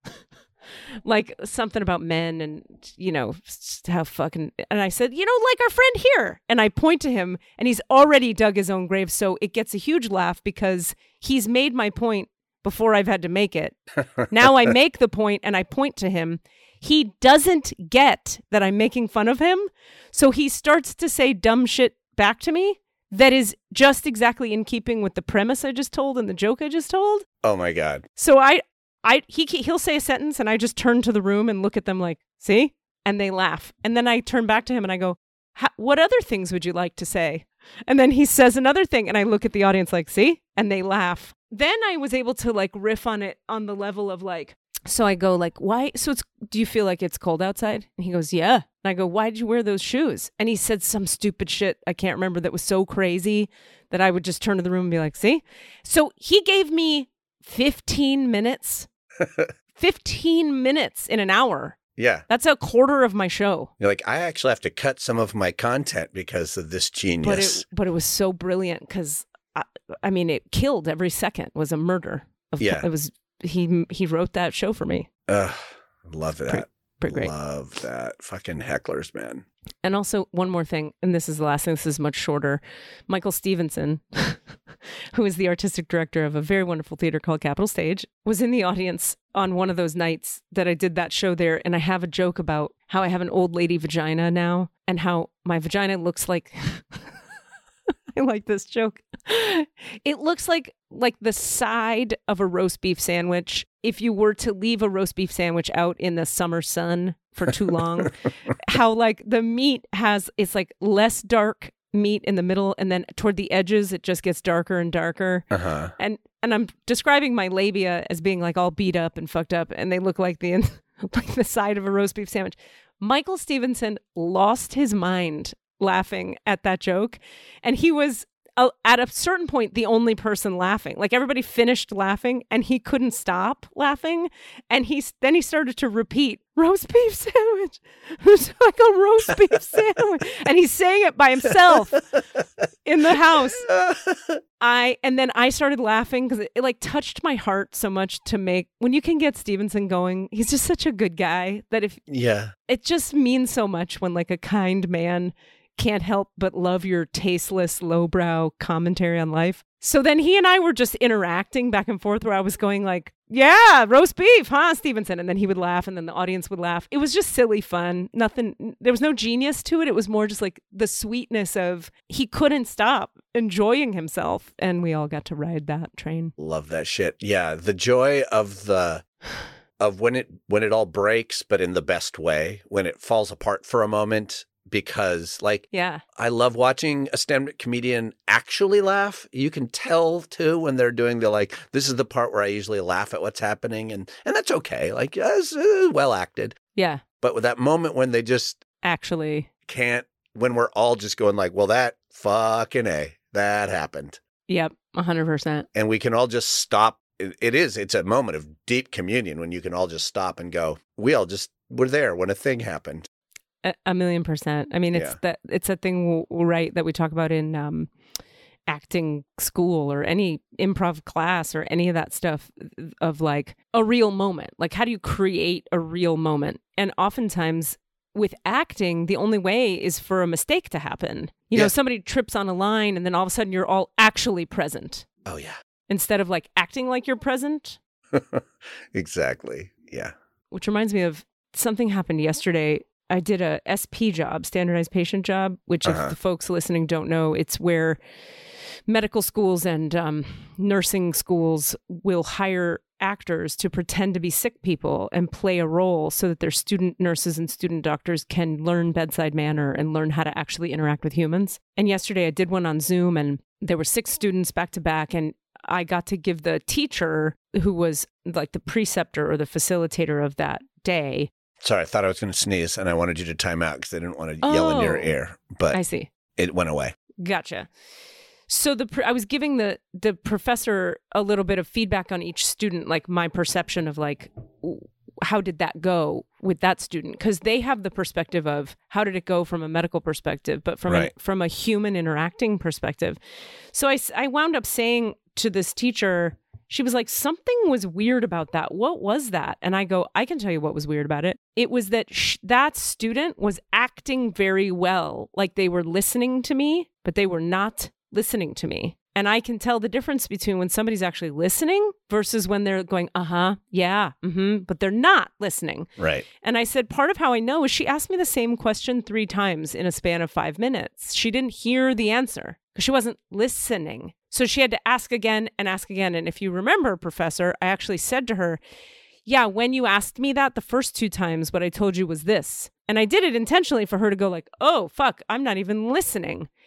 Like something about men and, you know, how fucking, and I said, you know, like our friend here. And I point to him and he's already dug his own grave. So it gets a huge laugh because he's made my point before I've had to make it. Now I make the point and I point to him. He doesn't get that I'm making fun of him. So he starts to say dumb shit back to me that is just exactly in keeping with the premise I just told and the joke I just told. Oh my God. So I, I, he, he'll say a sentence and I just turn to the room and look at them like, see? And they laugh. And then I turn back to him and I go, what other things would you like to say? And then he says another thing, and I look at the audience like, see? And they laugh. Then I was able to like riff on it on the level of like, so I go like, why? So it's, do you feel like it's cold outside? And he goes, yeah. And I go, why did you wear those shoes? And he said some stupid shit I can't remember that was so crazy that I would just turn to the room and be like, see? So he gave me fifteen minutes, fifteen minutes in an hour. Yeah. That's a quarter of my show. You're like, I actually have to cut some of my content because of this genius. But it, but it was so brilliant because, I, I mean, it killed every second. It was a murder. Of, yeah. It was, he he wrote that show for me. Ugh, love that. Pretty, pretty great. Love that. Fucking hecklers, man. And also, one more thing, and this is the last thing, this is much shorter. Michael Stevenson, who is the artistic director of a very wonderful theater called Capitol Stage, was in the audience on one of those nights that I did that show there. And I have a joke about how I have an old lady vagina now and how my vagina looks like... I like this joke. It looks like like the side of a roast beef sandwich. If you were to leave a roast beef sandwich out in the summer sun for too long, how like the meat has, it's like less dark meat in the middle, and then toward the edges, it just gets darker and darker. Uh-huh. And and I'm describing my labia as being like all beat up and fucked up, and they look like the like the side of a roast beef sandwich. Michael Stevenson lost his mind laughing at that joke, and he was uh, at a certain point the only person laughing. Like everybody finished laughing and he couldn't stop laughing, and he then he started to repeat roast beef sandwich. It's like a roast beef sandwich, and he's saying it by himself in the house. I and then I started laughing because it, it like touched my heart so much to make, when you can get Stevenson going, he's just such a good guy that if yeah, it just means so much when like a kind man can't help but love your tasteless, lowbrow commentary on life. So then he and I were just interacting back and forth where I was going like, yeah, roast beef, huh, Stevenson? And then he would laugh and then the audience would laugh. It was just silly fun. Nothing, there was no genius to it. It was more just like the sweetness of he couldn't stop enjoying himself. And we all got to ride that train. Love that shit. Yeah, the joy of the... of when it when it all breaks, but in the best way, when it falls apart for a moment. Because, like, yeah, I love watching a stand-up comedian actually laugh. You can tell, too, when they're doing the, like, this is the part where I usually laugh at what's happening. And, and that's okay. Like, uh, it's uh, well acted. Yeah. But with that moment when they just actually can't, when we're all just going like, well, that fucking A, that happened. Yep, one hundred percent. And we can all just stop. It, it is. It's a moment of deep communion when you can all just stop and go, we all just were there when a thing happened. A, a million percent. I mean, it's Yeah. that it's a thing, right, that we talk about in um, acting school or any improv class or any of that stuff of like a real moment. Like, how do you create a real moment? And oftentimes with acting, the only way is for a mistake to happen. You Yeah. know, somebody trips on a line and then all of a sudden you're all actually present Oh, yeah. instead of like acting like you're present. Exactly. Yeah. Which reminds me of something happened yesterday. I did a S P job, standardized patient job, which Uh-huh. if the folks listening don't know, it's where medical schools and um, nursing schools will hire actors to pretend to be sick people and play a role so that their student nurses and student doctors can learn bedside manner and learn how to actually interact with humans. And yesterday I did one on Zoom and there were six students back to back, and I got to give the teacher, who was like the preceptor or the facilitator of that day. Sorry, I thought I was going to sneeze and I wanted you to time out because I didn't want to yell in your Oh, ear, but I see. it went away. Gotcha. So the pr- I was giving the the professor a little bit of feedback on each student, like my perception of like, w- how did that go with that student? Because they have the perspective of how did it go from a medical perspective, but from Right. a, from a human interacting perspective. So I, s- I wound up saying to this teacher, she was like, something was weird about that. What was that? And I go, I can tell you what was weird about it. It was that sh- that student was acting very well, like they were listening to me, but they were not listening to me. And I can tell the difference between when somebody's actually listening versus when they're going, uh-huh, yeah, mm-hmm, but they're not listening. Right. And I said, part of how I know is she asked me the same question three times in a span of five minutes. She didn't hear the answer because she wasn't listening. So she had to ask again and ask again. And if you remember, Professor, I actually said to her, yeah, when you asked me that the first two times, what I told you was this. And I did it intentionally for her to go like, oh, fuck, I'm not even listening.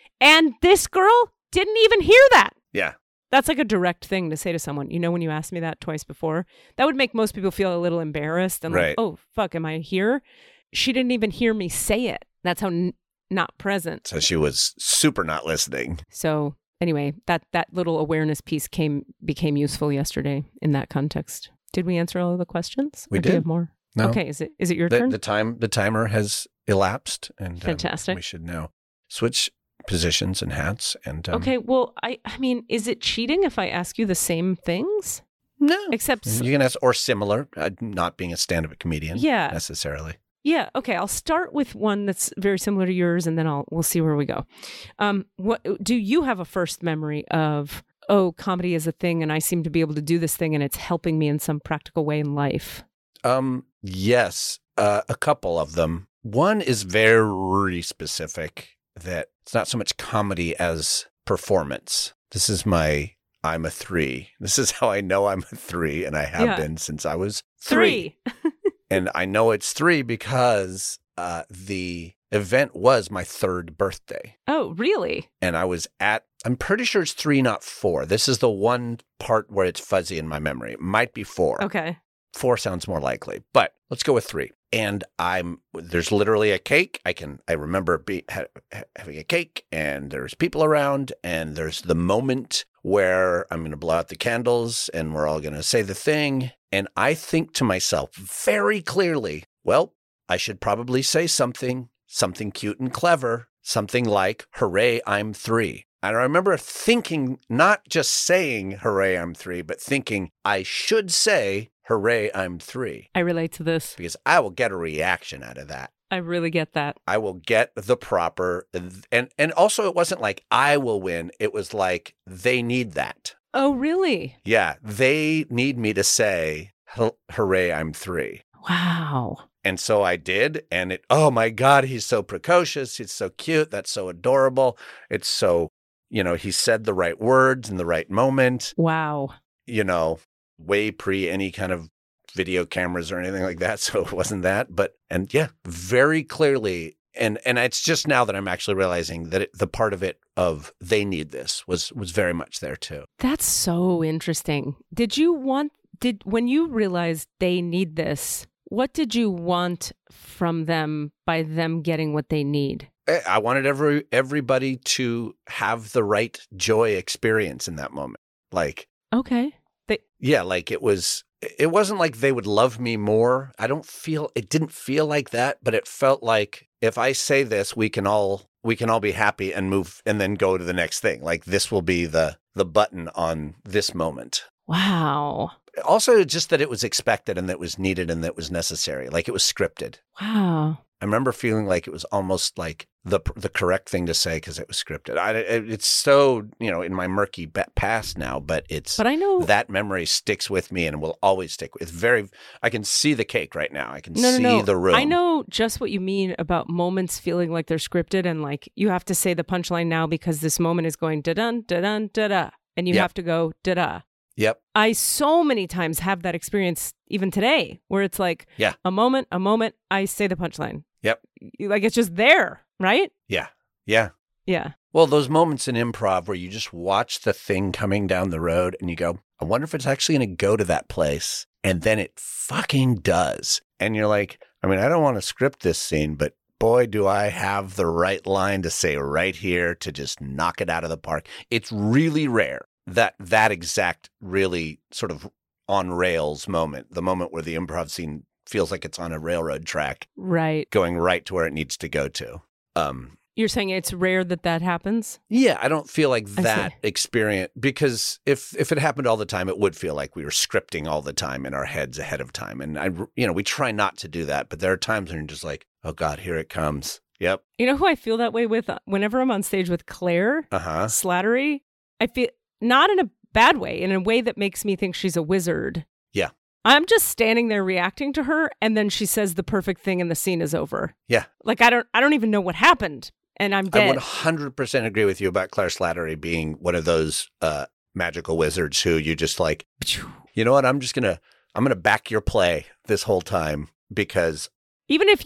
And this girl didn't even hear that. Yeah. That's like a direct thing to say to someone. You know, when you asked me that twice before, that would make most people feel a little embarrassed and Right. like, oh, fuck, am I here? She didn't even hear me say it. That's how n- not present. So she was super not listening. So anyway, that, that little awareness piece came became useful yesterday in that context. Did we answer all of the questions? We Or do you did. have more? No. Okay, is it is it your The, turn? the time, the timer has elapsed, and um, Fantastic. we should now switch positions and hats. And um, Okay, well, I I mean, is it cheating if I ask you the same things? no, Except, s- you can ask or similar. Uh, not being a stand-up comedian, Yeah. necessarily. yeah, okay. I'll start with one that's very similar to yours, and then I'll we'll see where we go. Um, what do you have a first memory of? Oh, comedy is a thing, and I seem to be able to do this thing, and it's helping me in some practical way in life. Um, yes, uh, a couple of them. One is very specific that it's not so much comedy as performance. This is my I'm a three. This is how I know I'm a three, and I have Yeah. been since I was three. And I know it's three because uh, the event was my third birthday. Oh, really? And I was at, I'm pretty sure it's three, not four. This is the one part where it's fuzzy in my memory. It might be four. Okay. Four sounds more likely, but let's go with three. And I'm, there's literally a cake. I can, I remember be, ha, having a cake, and there's people around, and there's the moment where I'm going to blow out the candles and we're all going to say the thing. And I think to myself very clearly, well, I should probably say something, something cute and clever, something like, hooray, I'm three. And I remember thinking, not just saying, hooray, I'm three, but thinking I should say, hooray, I'm three. I relate to this. Because I will get a reaction out of that. I really get that. I will get the proper, and and also it wasn't like I will win. It was like they need that. Oh, really? Yeah, they need me to say, hooray, I'm three. Wow. And so I did. And it, oh my God, he's so precocious. He's so cute. That's so adorable. It's so, you know, he said the right words in the right moment, Wow. you know, way pre any kind of video cameras or anything like that. So it wasn't that. But, and yeah, very clearly. And and it's just now that I'm actually realizing that it, the part of it of they need this was was very much there too. That's so interesting. Did you want, did, when you realized they need this, what did you want from them by them getting what they need? I I wanted every everybody to have the right joy experience in that moment. Like, Okay. They, yeah, like it was, it wasn't like they would love me more. I don't feel, it didn't feel like that, but it felt like if I say this, we can all, we can all be happy and move and then go to the next thing. Like this will be the, the button on this moment. wow. Also, just that it was expected and that it was needed and that it was necessary. Like it was scripted. Wow. I remember feeling like it was almost like the the correct thing to say because it was scripted. I, it, it's so, you know, in my murky ba- past now, but it's But I know that memory sticks with me and will always stick. It's very, I can see the cake right now. I can no, no, see no. the room. I know just what you mean about moments feeling like they're scripted and like you have to say the punchline now because this moment is going da-dun, da-dun, da-da. And you Yep. have to go da-da. Yep. I so many times have that experience even today where it's like Yeah. a moment, a moment, I say the punchline. Yep. Like it's just there, right? Yeah. Yeah. Yeah. Well, those moments in improv where you just watch the thing coming down the road and you go, I wonder if it's actually going to go to that place. And then it fucking does. And you're like, I mean, I don't want to script this scene, but boy, do I have the right line to say right here to just knock it out of the park. It's really rare that that exact really sort of on rails moment, the moment where the improv scene feels like it's on a railroad track Right. going right to where it needs to go to. Um, You're saying it's rare that that happens? Yeah, I don't feel like I that see. experience because if if it happened all the time, it would feel like we were scripting all the time in our heads ahead of time. And I, you know, we try not to do that, but there are times when you're just like, oh God, here it comes. Yep. You know who I feel that way with? Whenever I'm on stage with Claire Uh huh. Slattery, I feel not in a bad way, in a way that makes me think she's a wizard. Yeah. I'm just standing there reacting to her, and then she says the perfect thing, and the scene is over. Yeah. Like I don't, I don't even know what happened, and I'm I dead. one hundred percent agree with you about Claire Slattery being one of those uh, magical wizards who you just like, you know what? I'm just gonna I'm gonna back your play this whole time because Even if you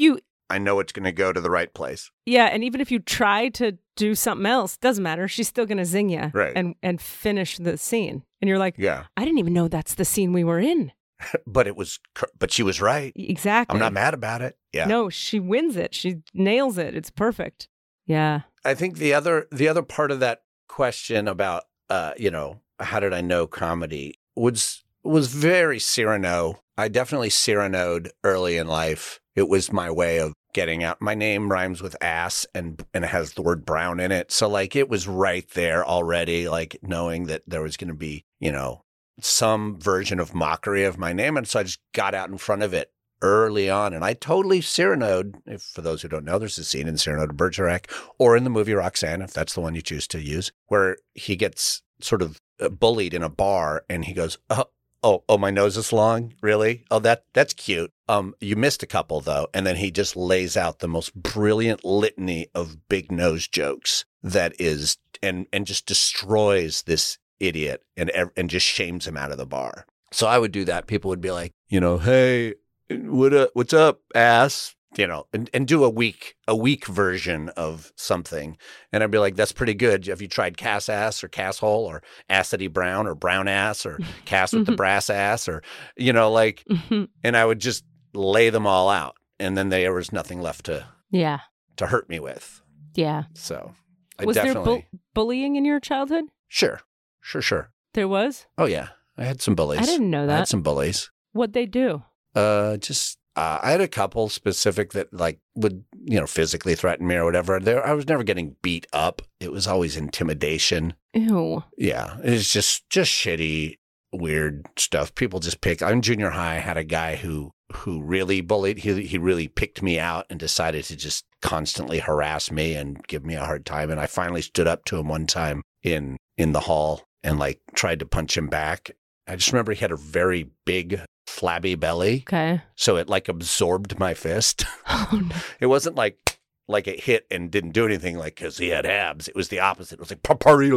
I know it's going to go to the right place. Yeah, and even if you try to do something else, doesn't matter. She's still going to zing you Right. and, and finish the scene. And you're like, Yeah. I didn't even know that's the scene we were in. But it was, cor- but she was right. Exactly. I'm not mad about it. Yeah. No, she wins it. She nails it. It's perfect. Yeah. I think the other the other part of that question about uh, you know, how did I know comedy was was very Cyrano. I definitely Cyranoed early in life. It was my way of getting out. My name rhymes with ass and and it has the word brown in it. So like it was right there already, like knowing that there was going to be, you know, some version of mockery of my name. And so I just got out in front of it early on. And I totally Cyranoed. If for those who don't know, there's a scene in Cyrano de Bergerac or in the movie Roxanne, if that's the one you choose to use, where he gets sort of bullied in a bar and he goes, oh, oh, oh, my nose is long? Really? Oh, that that's cute. Um, you missed a couple, though. And then he just lays out the most brilliant litany of big nose jokes that is, and and just destroys this idiot and and just shames him out of the bar. So I would do that. People would be like, you know, hey, what up, what's up, ass? You know, and, and do a weak, a weak version of something. And I'd be like, that's pretty good. Have you tried Cass ass or Cass hole or Acidity Brown or Brown ass or Cass with the brass ass or, you know, like, and I would just lay them all out. And then there was nothing left to, Yeah. to hurt me with. Yeah. So I Was definitely, there bu- bullying in your childhood? sure, sure, sure. There was? Oh yeah. I had some bullies. I didn't know I that. had some bullies. What'd they do? Uh, just, uh, I had a couple specific that like would, you know, physically threaten me or whatever. There, I was never getting beat up. It was always intimidation. Ew. Yeah. It's just, just shitty, weird stuff. People just pick. I'm in junior high. I had a guy who, who really bullied. He, he really picked me out and decided to just constantly harass me and give me a hard time. And I finally stood up to him one time in, in the hall and like tried to punch him back. I just remember he had a very big, flabby belly. Okay. So it like absorbed my fist. Oh, no. It wasn't like like it hit and didn't do anything like because he had abs. It was the opposite. It was like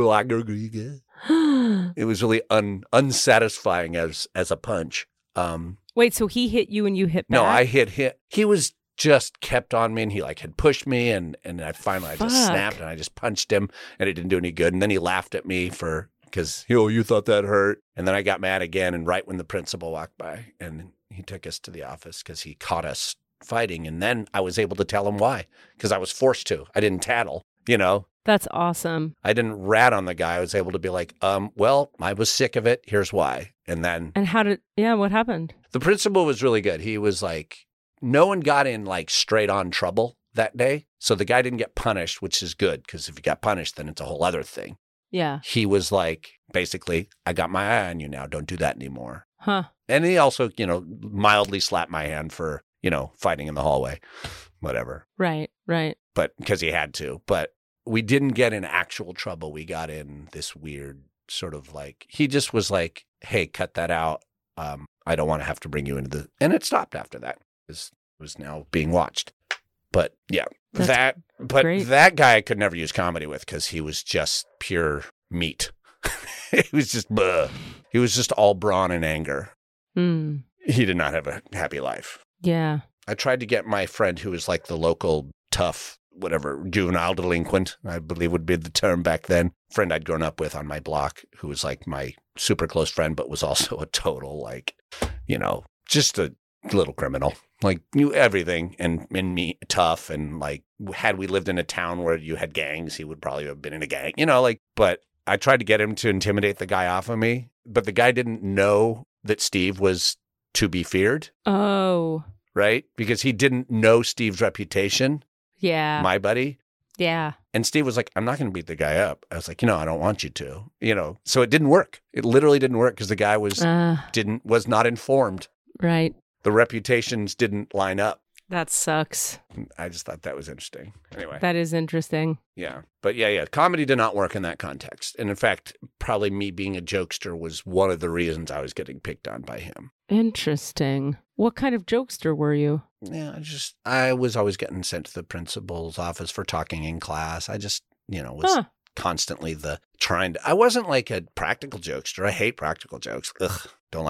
it was really un, unsatisfying as as a punch. Um, Wait, so he hit you and you hit back? no, I hit him. He was just kept on me and he like had pushed me and and I finally I just Fuck. snapped and I just punched him and it didn't do any good. And then he laughed at me for because oh you thought that hurt. And then I got mad again. And right when the principal walked by and he took us to the office because he caught us fighting. And then I was able to tell him why because I was forced to. I didn't tattle, you know. That's awesome. I didn't rat on the guy. I was able to be like, um, well, I was sick of it. Here's why. And then And how did, yeah, what happened? the principal was really good. He was like, no one got in like straight on trouble that day. So the guy didn't get punished, which is good because if he got punished, then it's a whole other thing. Yeah. He was like, basically, I got my eye on you now. Don't do that anymore. Huh. And he also, you know, mildly slapped my hand for, you know, fighting in the hallway, whatever. Right, right. But because he had to. But we didn't get in actual trouble. We got in this weird sort of like, he just was like, hey, cut that out. Um, I don't want to have to bring you into the, and it stopped after that. It was now being watched. But yeah, That's that, but great. that guy I could never use comedy with because he was just pure meat. He was just, bleh. He was just all brawn and anger. Hmm. He did not have a happy life. Yeah. I tried to get my friend who was like the local tough, whatever, juvenile delinquent, I believe would be the term back then. Friend I'd grown up with on my block who was like my super close friend, but was also a total, like, you know, just a little criminal. Like knew everything and, and me tough. And like, had we lived in a town where you had gangs, he would probably have been in a gang, you know, like, but I tried to get him to intimidate the guy off of me, but the guy didn't know that Steve was to be feared. Oh. Right? Because he didn't know Steve's reputation, Yeah. my buddy. Yeah. And Steve was like, I'm not going to beat the guy up. I was like, you know, I don't want you to, you know. So it didn't work. It literally didn't work because the guy was Uh, didn't was not informed. right. The reputations didn't line up. That sucks. I just thought that was interesting. Anyway, That is interesting. yeah. But yeah, yeah. Comedy did not work in that context. And in fact, probably me being a jokester was one of the reasons I was getting picked on by him. Interesting. What kind of jokester were you? Yeah, I just, I was always getting sent to the principal's office for talking in class. I just, you know, was Huh. constantly the trying to, I wasn't like a practical jokester. I hate practical jokes. Ugh, don't like them.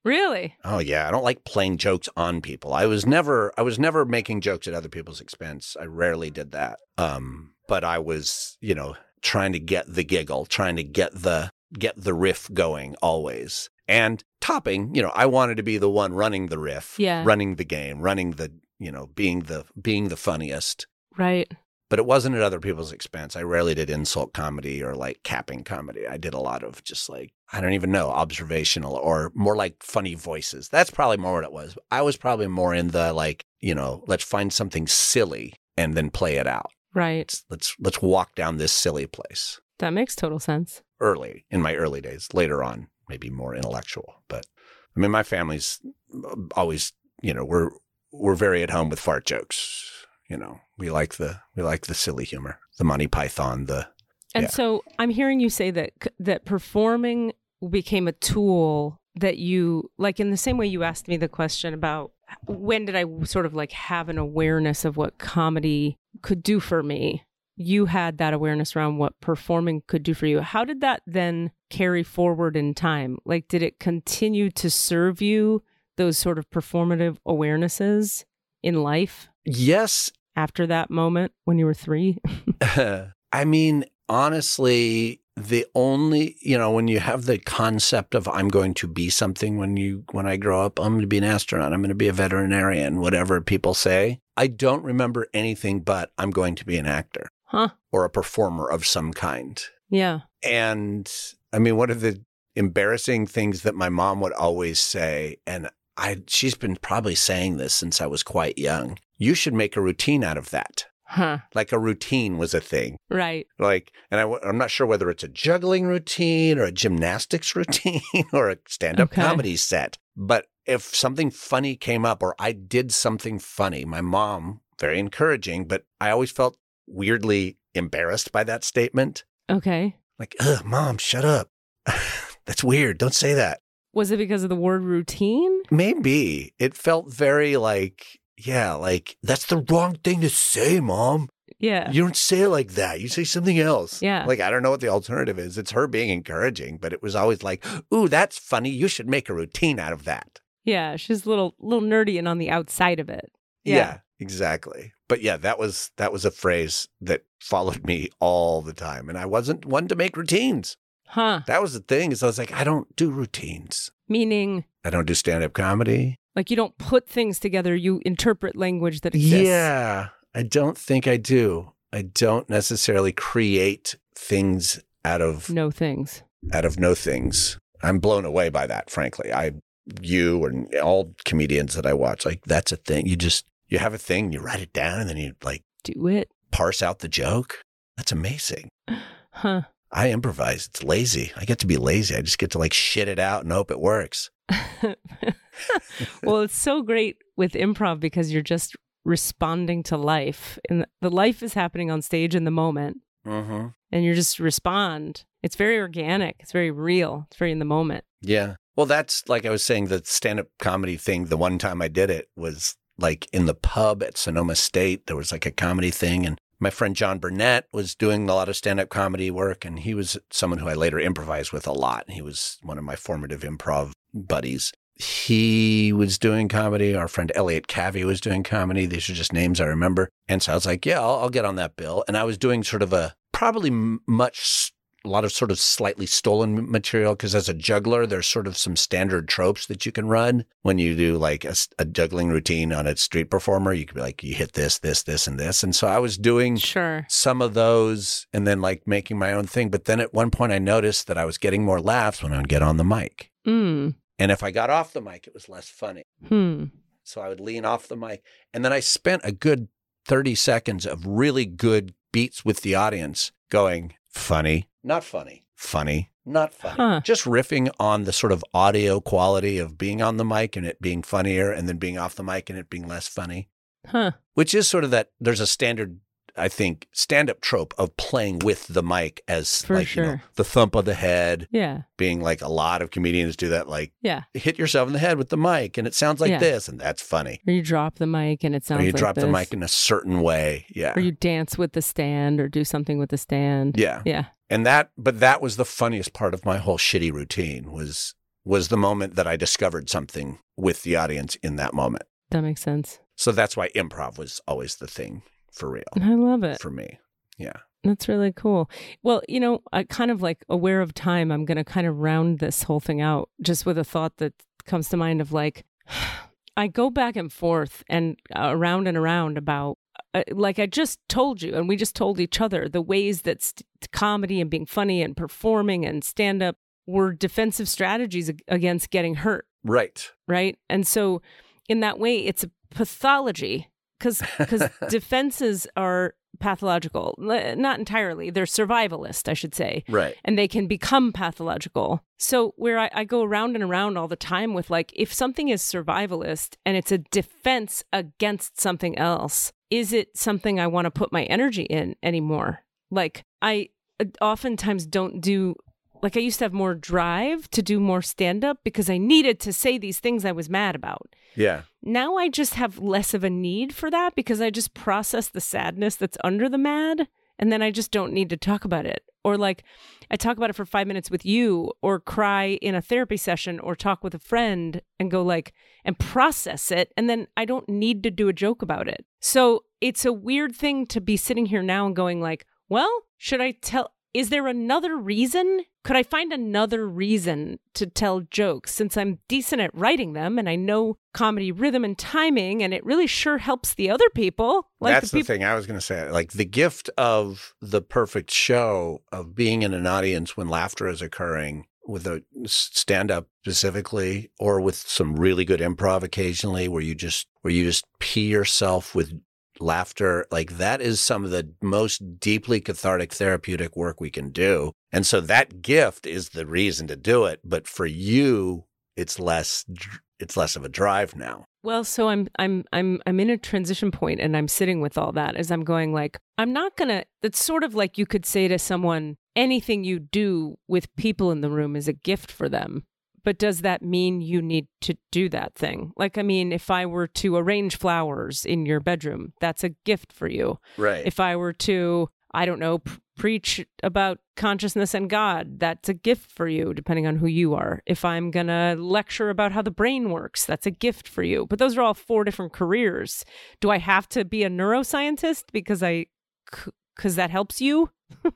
Really? Oh yeah, I don't like playing jokes on people. I was never I was never making jokes at other people's expense. I rarely did that. Um, but I was, you know, trying to get the giggle, trying to get the get the riff going always. And topping, you know, I wanted to be the one running the riff, Yeah. running the game, running the, you know, being the being the funniest. Right. But it wasn't at other people's expense. I rarely did insult comedy or like capping comedy. I did a lot of just like, I don't even know, observational or more like funny voices. That's probably more what it was. I was probably more in the like, you know, let's find something silly and then play it out. Right. Let's let's, let's walk down this silly place. That makes total sense. Early, in my early days. Later on, maybe more intellectual. But I mean, my family's always, you know, we're we're very at home with fart jokes. You know, we like the we like the silly humor, the Monty Python, the And yeah. so I'm hearing you say that that performing became a tool that you, like in the same way you asked me the question about when did I sort of like have an awareness of what comedy could do for me, you had that awareness around what performing could do for you. How did that then carry forward in time? Like, did it continue to serve you, those sort of performative awarenesses in life? Yes. After that moment when you were three? I mean, honestly, the only, you know, when you have the concept of I'm going to be something when you, when I grow up, I'm going to be an astronaut, I'm going to be a veterinarian, whatever people say, I don't remember anything but I'm going to be an actor. Huh. Or a performer of some kind. Yeah. And I mean, one of the embarrassing things that my mom would always say, and I, she's been probably saying this since I was quite young, you should make a routine out of that. Huh. Like a routine was a thing. Right. Like, and I, I'm not sure whether it's a juggling routine or a gymnastics routine or a stand-up Okay. comedy set. But if something funny came up or I did something funny, my mom, very encouraging, but I always felt weirdly embarrassed by that statement. Okay. Like, ugh, Mom, shut up. That's weird. Don't say that. Was it because of the word routine? Maybe. It felt very like, yeah, like, that's the wrong thing to say, Mom. Yeah. You don't say it like that. You say something else. Yeah. Like, I don't know what the alternative is. It's her being encouraging, but it was always like, ooh, that's funny. You should make a routine out of that. Yeah. She's a little, little nerdy and on the outside of it. Yeah. Yeah. Exactly. But yeah, that was that was a phrase that followed me all the time. And I wasn't one to make routines. Huh. That was the thing, is I was like, I don't do routines. Meaning, I don't do stand-up comedy. like you don't put things together, you interpret language that exists. Yeah, I don't think I do. I don't necessarily create things out of No things. out of no things. I'm blown away by that, frankly. I, you and all comedians that I watch, like that's a thing. You just, you have a thing, you write it down, and then you like Do it. parse out the joke. That's amazing. Huh. I improvise. It's lazy. I get to be lazy. I just get to like shit it out and hope it works. Well, it's so great with improv because you're just responding to life. And the life is happening on stage in the moment. Mm-hmm. And you just respond. It's very organic. It's very real. It's very in the moment. Yeah. Well, that's like I was saying, the stand-up comedy thing, the one time I did it was like in the pub at Sonoma State. There was like a comedy thing. And my friend John Burnett was doing a lot of stand-up comedy work. And he was someone who I later improvised with a lot. He was one of my formative improv buddies. He was doing comedy. Our friend Elliot Cavey was doing comedy. These are just names I remember. And so I was like, yeah, I'll, I'll get on that bill. And I was doing sort of a probably m- much, a lot of sort of slightly stolen material, because as a juggler, there's sort of some standard tropes that you can run when you do like a, a juggling routine on a street performer. You could be like, you hit this, this, this, and this. And so I was doing Sure. some of those and then like making my own thing. But then at one point I noticed that I was getting more laughs when I would get on the mic. Mm. And if I got off the mic, it was less funny. Hmm. So I would lean off the mic. And then I spent a good thirty seconds of really good beats with the audience going, funny, not funny, funny, not funny. Huh. Just riffing on the sort of audio quality of being on the mic and it being funnier, and then being off the mic and it being less funny, Huh. which is sort of that, there's a standard, I think, stand-up trope of playing with the mic as For like, you know, sure. the thump of the head, Yeah. being like a lot of comedians do that, like Yeah. hit yourself in the head with the mic and it sounds like Yeah. this, and that's funny. Or you drop the mic and it sounds Or you like drop the this. mic in a certain way. Yeah. Or you dance with the stand or do something with the stand. Yeah. Yeah. And that, but that was the funniest part of my whole shitty routine was was the moment that I discovered something with the audience in that moment. That makes sense. So that's why improv was always the thing for real. I love it. For me. Yeah. That's really cool. Well, you know, I kind of like aware of time, I'm going to kind of round this whole thing out just with a thought that comes to mind of like, I go back and forth and uh, around and around about, uh, like I just told you, and we just told each other, the ways that st- comedy and being funny and performing and stand-up were defensive strategies ag- against getting hurt. Right. Right. And so in that way, it's a pathology because because defenses are pathological. Not entirely. They're survivalist, I should say. Right. And they can become pathological. So where I, I go around and around all the time with like, if something is survivalist and it's a defense against something else, is it something I want to put my energy in anymore? Like I oftentimes don't do, like I used to have more drive to do more stand-up because I needed to say these things I was mad about. Yeah. Now I just have less of a need for that because I just process the sadness that's under the mad and then I just don't need to talk about it. Or like I talk about it for five minutes with you or cry in a therapy session or talk with a friend and go like, and process it. And then I don't need to do a joke about it. So it's a weird thing to be sitting here now and going like, well, should I tell, is there another reason? Could I find another reason to tell jokes since I'm decent at writing them and I know comedy rhythm and timing and it really sure helps the other people? Like That's the, the, peop- the thing I was going to say. Like the gift of the perfect show of being in an audience when laughter is occurring with a stand-up specifically or with some really good improv occasionally where you just where you just pee yourself with laughter, like that is some of the most deeply cathartic therapeutic work we can do. And so that gift is the reason to do it. But for you, it's less, it's less of a drive now. Well, so I'm, I'm, I'm, I'm in a transition point and I'm sitting with all that as I'm going like, I'm not going to, it's sort of like you could say to someone, anything you do with people in the room is a gift for them. But does that mean you need to do that thing? Like, I mean, if I were to arrange flowers in your bedroom, that's a gift for you. Right. If I were to, I don't know, p- preach about consciousness and God, that's a gift for you, depending on who you are. If I'm going to lecture about how the brain works, that's a gift for you. But those are all four different careers. Do I have to be a neuroscientist because I, because that helps you?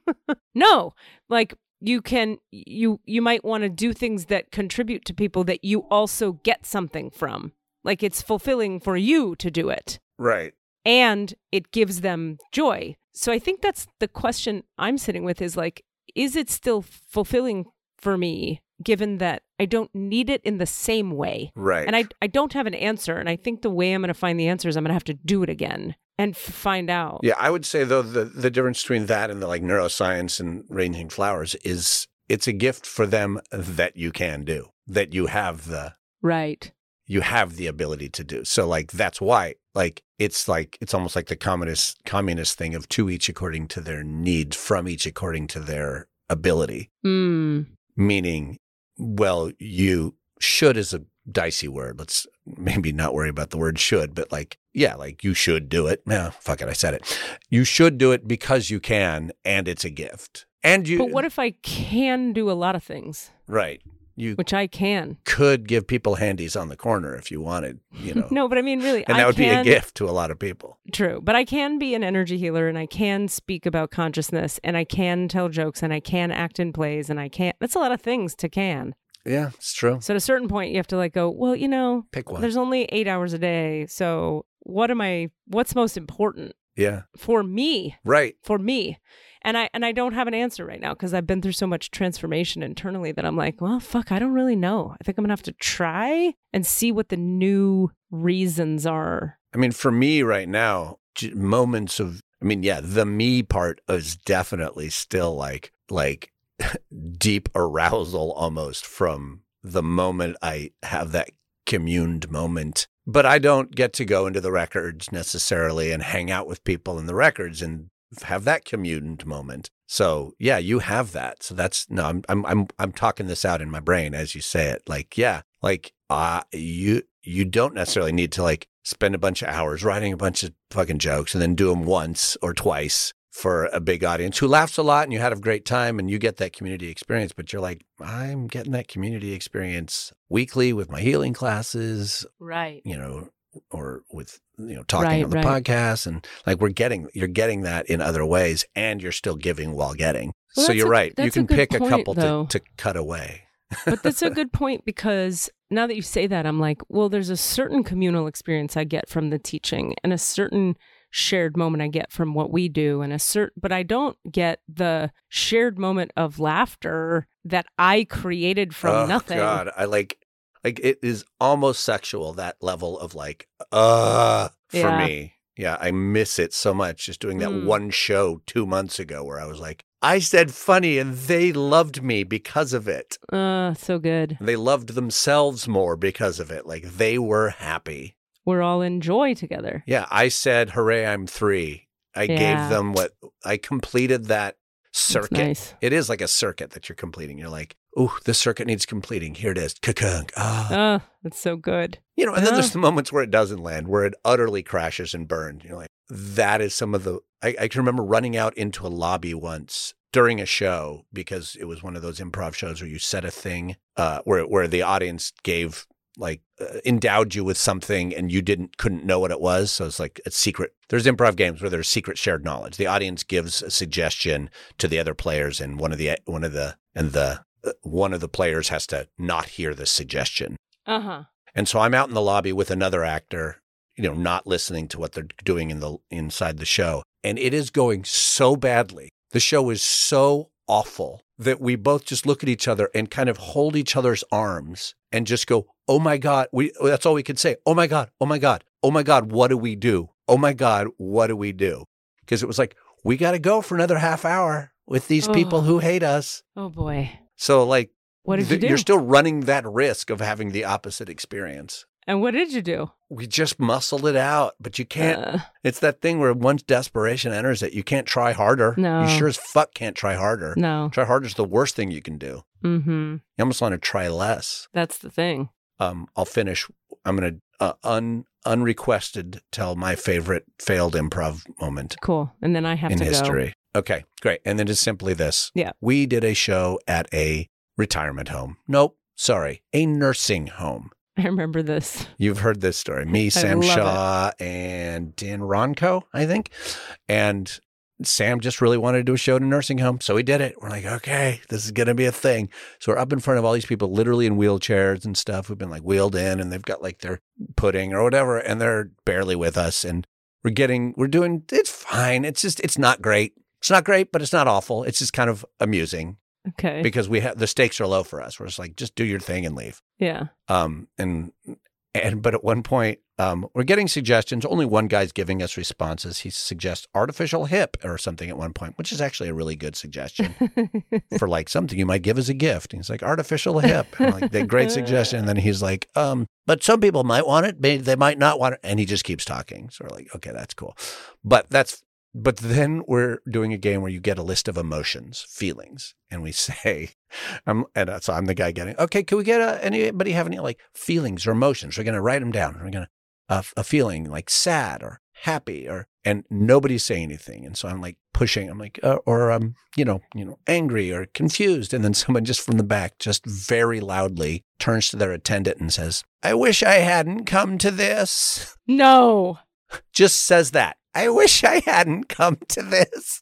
No, like, you can, you, you might want to do things that contribute to people that you also get something from. Like it's fulfilling for you to do it. Right. And it gives them joy. So I think that's the question I'm sitting with is like, is it still fulfilling for me, given that I don't need it in the same way? Right. And I, I don't have an answer. And I think the way I'm going to find the answer is I'm going to have to do it again and f- find out. Yeah, I would say, though, the, the difference between that and the like neuroscience and arranging flowers is it's a gift for them that you can do, that you have the right. You have the ability to do. So like, that's why, like, it's like, it's almost like the communist communist thing of to each according to their needs, from each according to their ability. Mm. Meaning, well, you should is a dicey word. Let's maybe not worry about the word should, but like, yeah, like you should do it. Yeah, fuck it, I said it. You should do it because you can, and it's a gift. And you. But what if I can do a lot of things? Right. You which I can. Could give people handies on the corner if you wanted, you know. No, but I mean, really, and I that would can, be a gift to a lot of people. True, but I can be an energy healer, and I can speak about consciousness, and I can tell jokes, and I can act in plays, and I can. That's a lot of things to can. Yeah, it's true. So at a certain point, you have to like go, well, you know, pick one. There's only eight hours a day, so what am I? What's most important? Yeah, for me, right? For me. And I and I don't have an answer right now because I've been through so much transformation internally that I'm like, well, fuck, I don't really know. I think I'm going to have to try and see what the new reasons are. I mean, for me right now, moments of, I mean, yeah, the me part is definitely still like, like deep arousal almost from the moment I have that communed moment. But I don't get to go into the records necessarily and hang out with people in the records and have that communed moment. So yeah, you have that. So that's no, I'm I'm I'm I'm talking this out in my brain as you say it. Like yeah, like uh you you don't necessarily need to like spend a bunch of hours writing a bunch of fucking jokes and then do them once or twice for a big audience who laughs a lot and you had a great time and you get that community experience, but you're like, I'm getting that community experience weekly with my healing classes, Right. you know, or with, you know, talking Right, on the right. podcast. And like, we're getting, you're getting that in other ways and you're still giving while getting. Well, So that's you're a- right. You that's a can good pick a point, couple though. to, to cut away. But that's a good point, because now that you say that, I'm like, well, there's a certain communal experience I get from the teaching and a certain shared moment I get from what we do, and a certain, but I don't get the shared moment of laughter that I created from oh, nothing. God. I like, like it is almost sexual, that level of like, uh, for Yeah. me. Yeah. I miss it so much. Just doing that Mm. one show two months ago where I was like, I said funny and they loved me because of it. Uh, so good. They loved themselves more because of it. Like they were happy. We're all in joy together. Yeah. I said, hooray, I'm three. I Yeah. gave them what I completed that That's circuit. nice. It is like a circuit that you're completing. You're like, ooh, this circuit needs completing. Here it is. Ka-kunk. Ah. Oh, that's so good. You know, and then Yeah. there's the moments where it doesn't land, where it utterly crashes and burns. You're like, that is some of the, I, I can remember running out into a lobby once during a show, because it was one of those improv shows where you said a thing, uh, where, where the audience gave, like, uh, endowed you with something and you didn't, couldn't know what it was. So it's like a secret. There's improv games where there's secret shared knowledge. The audience gives a suggestion to the other players, and one of the, one of the, and the, uh, one of the players has to not hear the suggestion. Uh huh. And so I'm out in the lobby with another actor, you know, not listening to what they're doing in the inside the show. And it is going so badly. The show is so awful that we both just look at each other and kind of hold each other's arms and just go, oh my God. We, that's all we could say. Oh my God. Oh my God. Oh my God. What do we do? Oh my God. What do we do? Because it was like, we got to go for another half hour with these people Oh. who hate us. Oh boy. So like, What did you th- do? you're still running that risk of having the opposite experience. And what did you do? We just muscled it out, but you can't. Uh, It's that thing where once desperation enters it, you can't try harder. No. You sure as fuck can't try harder. no. Try harder is the worst thing you can do. Mm-hmm. You almost want to try less. That's the thing. Um, I'll finish. I'm going to uh, un unrequested tell my favorite failed improv moment Cool. And then I have in to history. Okay, great. And then it's simply this. Yeah. We did a show at a retirement home. Nope, sorry, a nursing home. go. I remember this. You've heard this story. Me, Sam love Shaw, and Dan Ronco, I think. And Sam just really wanted to do a show in a nursing home. So we did it. We're like, okay, this is going to be a thing. So we're up in front of all these people, literally in wheelchairs and stuff, who've been like wheeled in, and they've got like their pudding or whatever, and they're barely with us. And we're getting, we're doing, it's fine. It's just, it's not great. It's not great, but it's not awful. It's just kind of amusing Okay. because we have, the stakes are low for us. We're just like, just do your thing and leave. yeah. Um, and, and, but at one point, um, we're getting suggestions. Only one guy's giving us responses. He suggests artificial hip or something at one point, which is actually a really good suggestion for like something you might give as a gift. And he's like, artificial hip. And I'm like, "They- great suggestion. And then he's like, um, but some people might want it. Maybe they might not want it. And he just keeps talking. So we're like, okay, that's cool. But that's, but then we're doing a game where you get a list of emotions, feelings, and we say, I'm, and so I'm the guy getting, okay, can we get a, anybody have any like feelings or emotions? We're going to write them down. We're going to, uh, a feeling like sad or happy or, and nobody's saying anything. And so I'm like pushing, I'm like, uh, or, um, you know, you know, angry or confused. And then someone just from the back, just very loudly turns to their attendant and says, I wish I hadn't come to this. No. Just says that. I wish I hadn't come to this.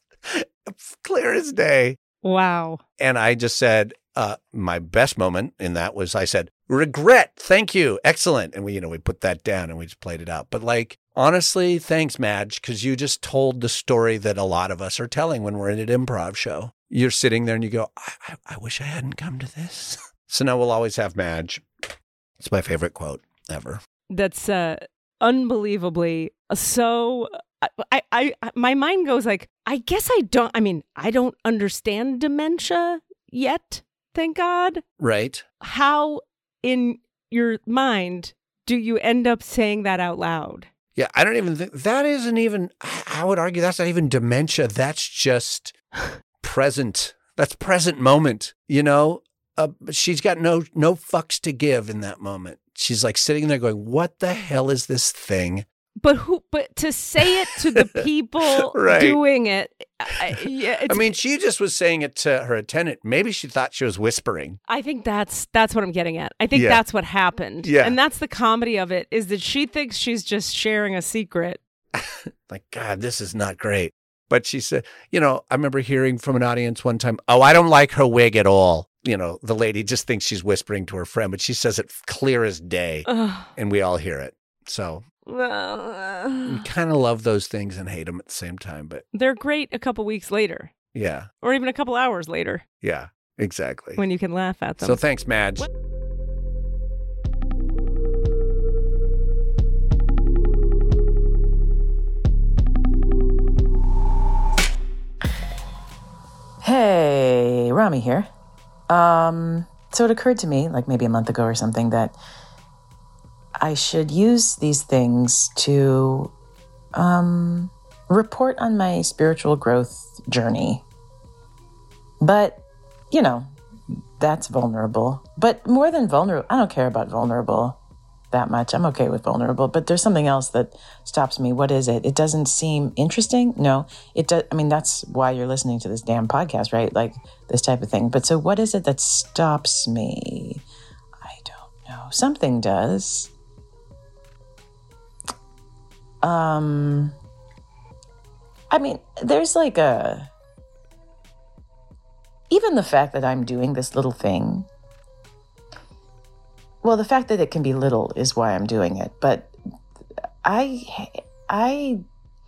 Clear as day. Wow. And I just said, uh, my best moment in that was I said, regret. Thank you. Excellent. And we, you know, we put that down and we just played it out. But like, honestly, thanks, Madge, because you just told the story that a lot of us are telling when we're in an improv show. You're sitting there and you go, I, I, I wish I hadn't come to this. So now we'll always have Madge. It's my favorite quote ever. That's uh, unbelievably so. I, I, I, my mind goes like, I guess I don't. I mean, I don't understand dementia yet. Thank God. Right. How in your mind do you end up saying that out loud? Yeah, I don't even think that isn't even, I would argue that's not even dementia. That's just present. That's present moment, you know? Uh, she's got no no fucks to give in that moment. She's like sitting there going, what the hell is this thing? But who? But to say it to the people Right. doing it, I, yeah, I it's, mean, she just was saying it to her attendant. Maybe she thought she was whispering. I think that's that's what I'm getting at. I think Yeah. that's what happened. Yeah. And that's the comedy of it, is that she thinks she's just sharing a secret. Like, God, this is not great. But she said, you know, I remember hearing from an audience one time, oh, I don't like her wig at all. You know, the lady just thinks she's whispering to her friend, but she says it clear as day, Ugh. and we all hear it. So Well, we uh, kind of love those things and hate them at the same time. But they're great a couple weeks later, yeah, or even a couple hours later, yeah, exactly. when you can laugh at them. So thanks, Madge. What? Hey, Rami here. Um, so it occurred to me, like maybe a month ago or something, that I should use these things to um, report on my spiritual growth journey. But, you know, that's vulnerable. But more than vulnerable, I don't care about vulnerable that much. I'm okay with vulnerable, but there's something else that stops me. What is it? It doesn't seem interesting. No, it does. I mean, that's why you're listening to this damn podcast, right? Like this type of thing. But so what is it that stops me? I don't know. Something does. Um, I mean, there's like a, even the fact that I'm doing this little thing. Well, the fact that it can be little is why I'm doing it. But I, I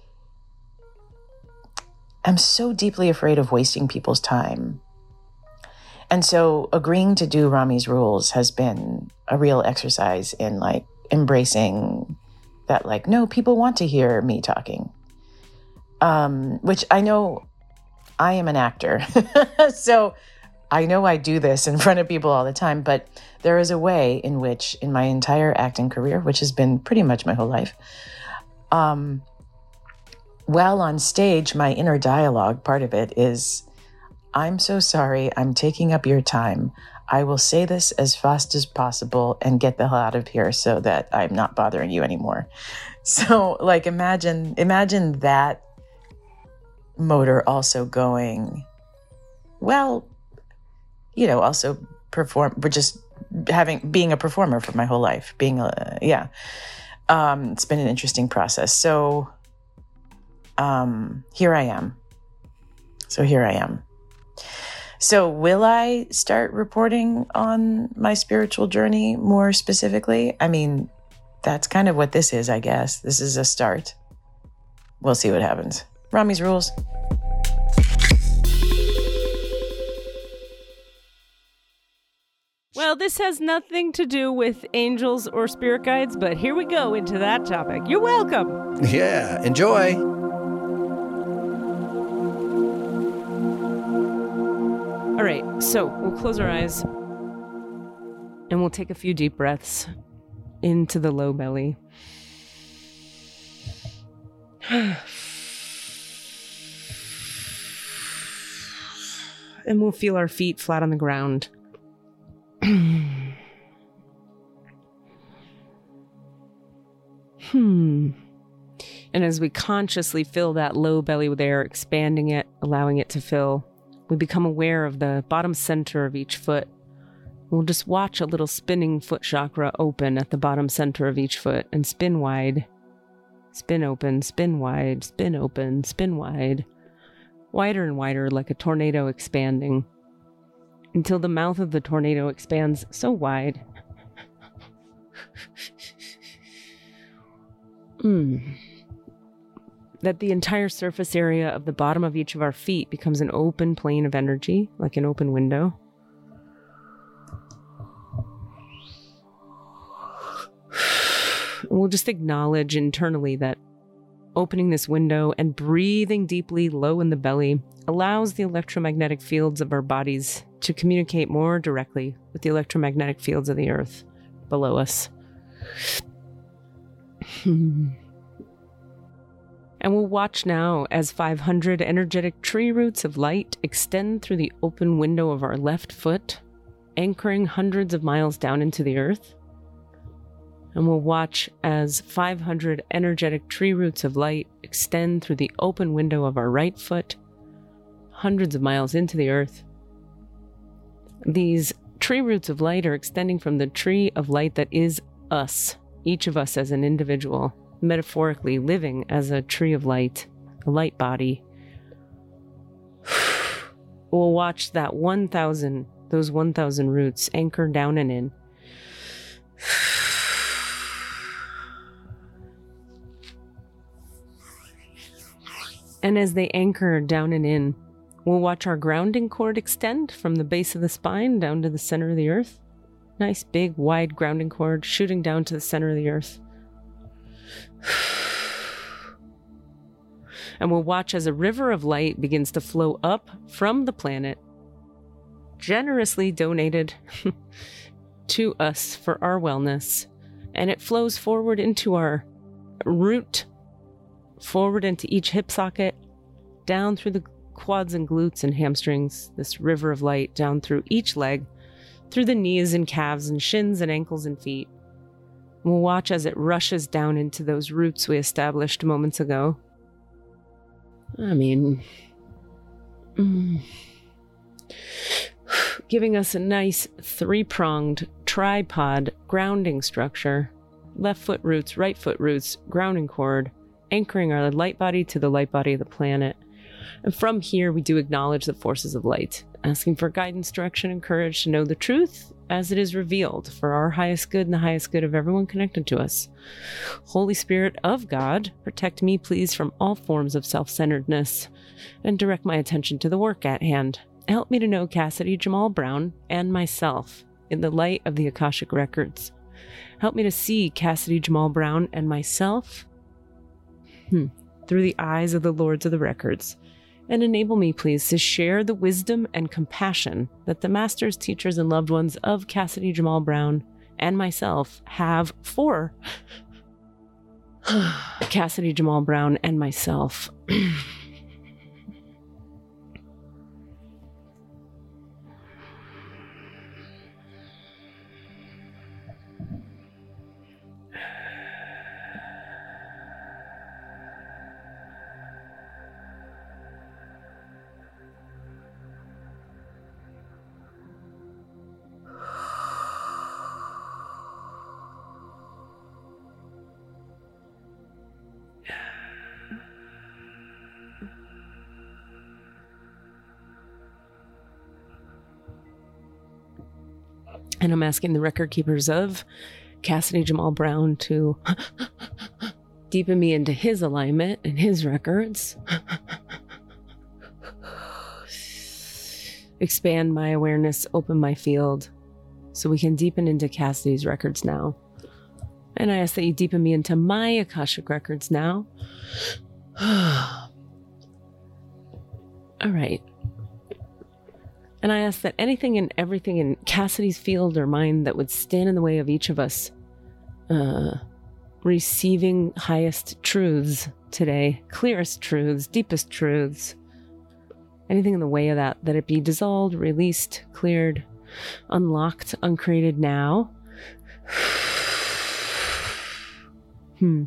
am so deeply afraid of wasting people's time. And so agreeing to do Rami's rules has been a real exercise in like embracing that, like, no, people want to hear me talking. Um, which I know I am an actor. So I know I do this in front of people all the time, but there is a way in which, in my entire acting career, which has been pretty much my whole life, um, while on stage, my inner dialogue, part of it is, I'm so sorry, I'm taking up your time. I will say this as fast as possible and get the hell out of here so that I'm not bothering you anymore. So, like, imagine, imagine that motor also going, well, you know, also perform, but just having, being a performer for my whole life, being a, yeah. Um, it's been an interesting process. So, um, here I am. So here I am. So will I start reporting on my spiritual journey more specifically? I mean, that's kind of what this is, I guess. This is a start. We'll see what happens. Rami's rules. Well, this has nothing to do with angels or spirit guides, but here we go into that topic. You're welcome. Yeah, enjoy. All right, so we'll close our eyes and we'll take a few deep breaths into the low belly. And we'll feel our feet flat on the ground. Hmm. And as we consciously fill that low belly with air, expanding it, allowing it to fill, we become aware of the bottom center of each foot. We'll just watch a little spinning foot chakra open at the bottom center of each foot and spin wide. Spin open, spin wide, spin open, spin wide. Wider and wider, like a tornado expanding, until the mouth of the tornado expands so wide. mm. That the entire surface area of the bottom of each of our feet becomes an open plane of energy, like an open window. We'll just acknowledge internally that opening this window and breathing deeply low in the belly allows the electromagnetic fields of our bodies to communicate more directly with the electromagnetic fields of the earth below us. And we'll watch now as five hundred energetic tree roots of light extend through the open window of our left foot, anchoring hundreds of miles down into the earth. And we'll watch as five hundred energetic tree roots of light extend through the open window of our right foot, hundreds of miles into the earth. These tree roots of light are extending from the tree of light that is us, each of us as an individual, metaphorically living as a tree of light, a light body. We'll watch that one thousand, those one thousand roots anchor down and in. And as they anchor down and in, we'll watch our grounding cord extend from the base of the spine down to the center of the earth. Nice, big, wide grounding cord shooting down to the center of the earth. And we'll watch as a river of light begins to flow up from the planet, generously donated to us for our wellness. And it flows forward into our root, forward into each hip socket, down through the quads and glutes and hamstrings, this river of light down through each leg, through the knees and calves and shins and ankles and feet. We'll watch as it rushes down into those roots we established moments ago. I mean, mm, giving us a nice three-pronged tripod grounding structure. Left foot roots, right foot roots, grounding cord, anchoring our light body to the light body of the planet. And from here, we do acknowledge the forces of light, asking for guidance, direction, and courage to know the truth as it is revealed for our highest good and the highest good of everyone connected to us. Holy Spirit of God, protect me, please, from all forms of self-centeredness and direct my attention to the work at hand. Help me to know Cassidy Jamal Brown and myself in the light of the Akashic Records. Help me to see Cassidy Jamal Brown and myself Hmm. through the eyes of the Lords of the Records, and enable me, please, to share the wisdom and compassion that the masters, teachers, and loved ones of Cassidy Jamal Brown and myself have for Cassidy Jamal Brown and myself. And I'm asking the record keepers of Cassidy Jamal Brown to deepen me into his alignment and his records. Expand my awareness, open my field, so we can deepen into Cassidy's records now. And I ask that you deepen me into my Akashic records now. All right. And I ask that anything and everything in Cassidy's field or mind that would stand in the way of each of us uh, receiving highest truths today, clearest truths, deepest truths, anything in the way of that, that it be dissolved, released, cleared, unlocked, uncreated now. hmm.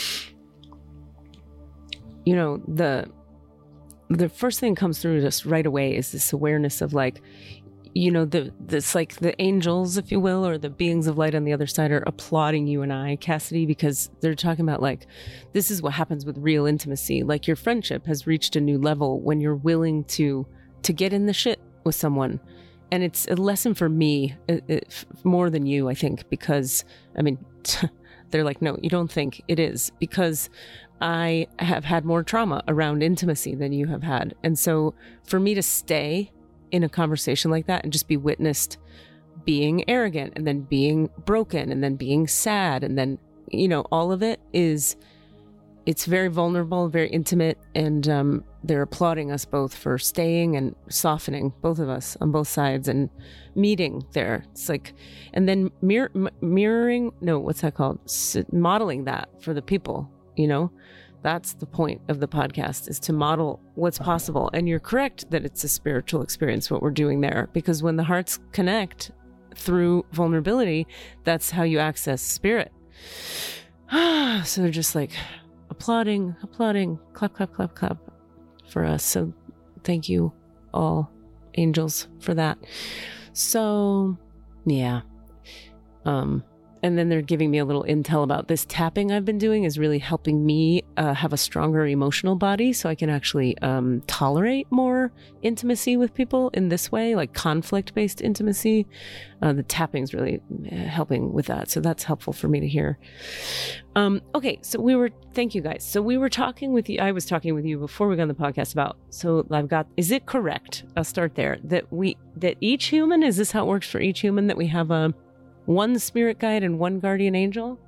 You know, the... the first thing that comes through just right away is this awareness of, like, you know, the this like the angels, if you will, or the beings of light on the other side are applauding you and I, Cassidy, because they're talking about, like, this is what happens with real intimacy. Like, your friendship has reached a new level when you're willing to to get in the shit with someone. And it's a lesson for me, it, it, more than you, I think, because, I mean, they're like, no, you don't think it is, because I have had more trauma around intimacy than you have had. And so for me to stay in a conversation like that and just be witnessed being arrogant and then being broken and then being sad and then, you know, all of it is, it's very vulnerable, very intimate. And um, they're applauding us both for staying and softening, both of us on both sides, and meeting there. It's like, and then mirror, mirroring, no, what's that called? S- modeling that for the people. You know, that's the point of the podcast, is to model what's possible. And you're correct that it's a spiritual experience, what we're doing there, because when the hearts connect through vulnerability, that's how you access spirit. So they're just like applauding, applauding, clap, clap, clap, clap for us. So thank you all, angels, for that. So, yeah. Um, and then they're giving me a little intel about this tapping I've been doing is really helping me uh, have a stronger emotional body so I can actually um, tolerate more intimacy with people in this way, like conflict-based intimacy. Uh, the tapping is really helping with that. So that's helpful for me to hear. Um, okay, so we were, thank you guys. So we were talking with you, I was talking with you before we got on the podcast about, so I've got, is it correct? I'll start there. That we, that each human, is this how it works for each human, that we have a one spirit guide and one guardian angel?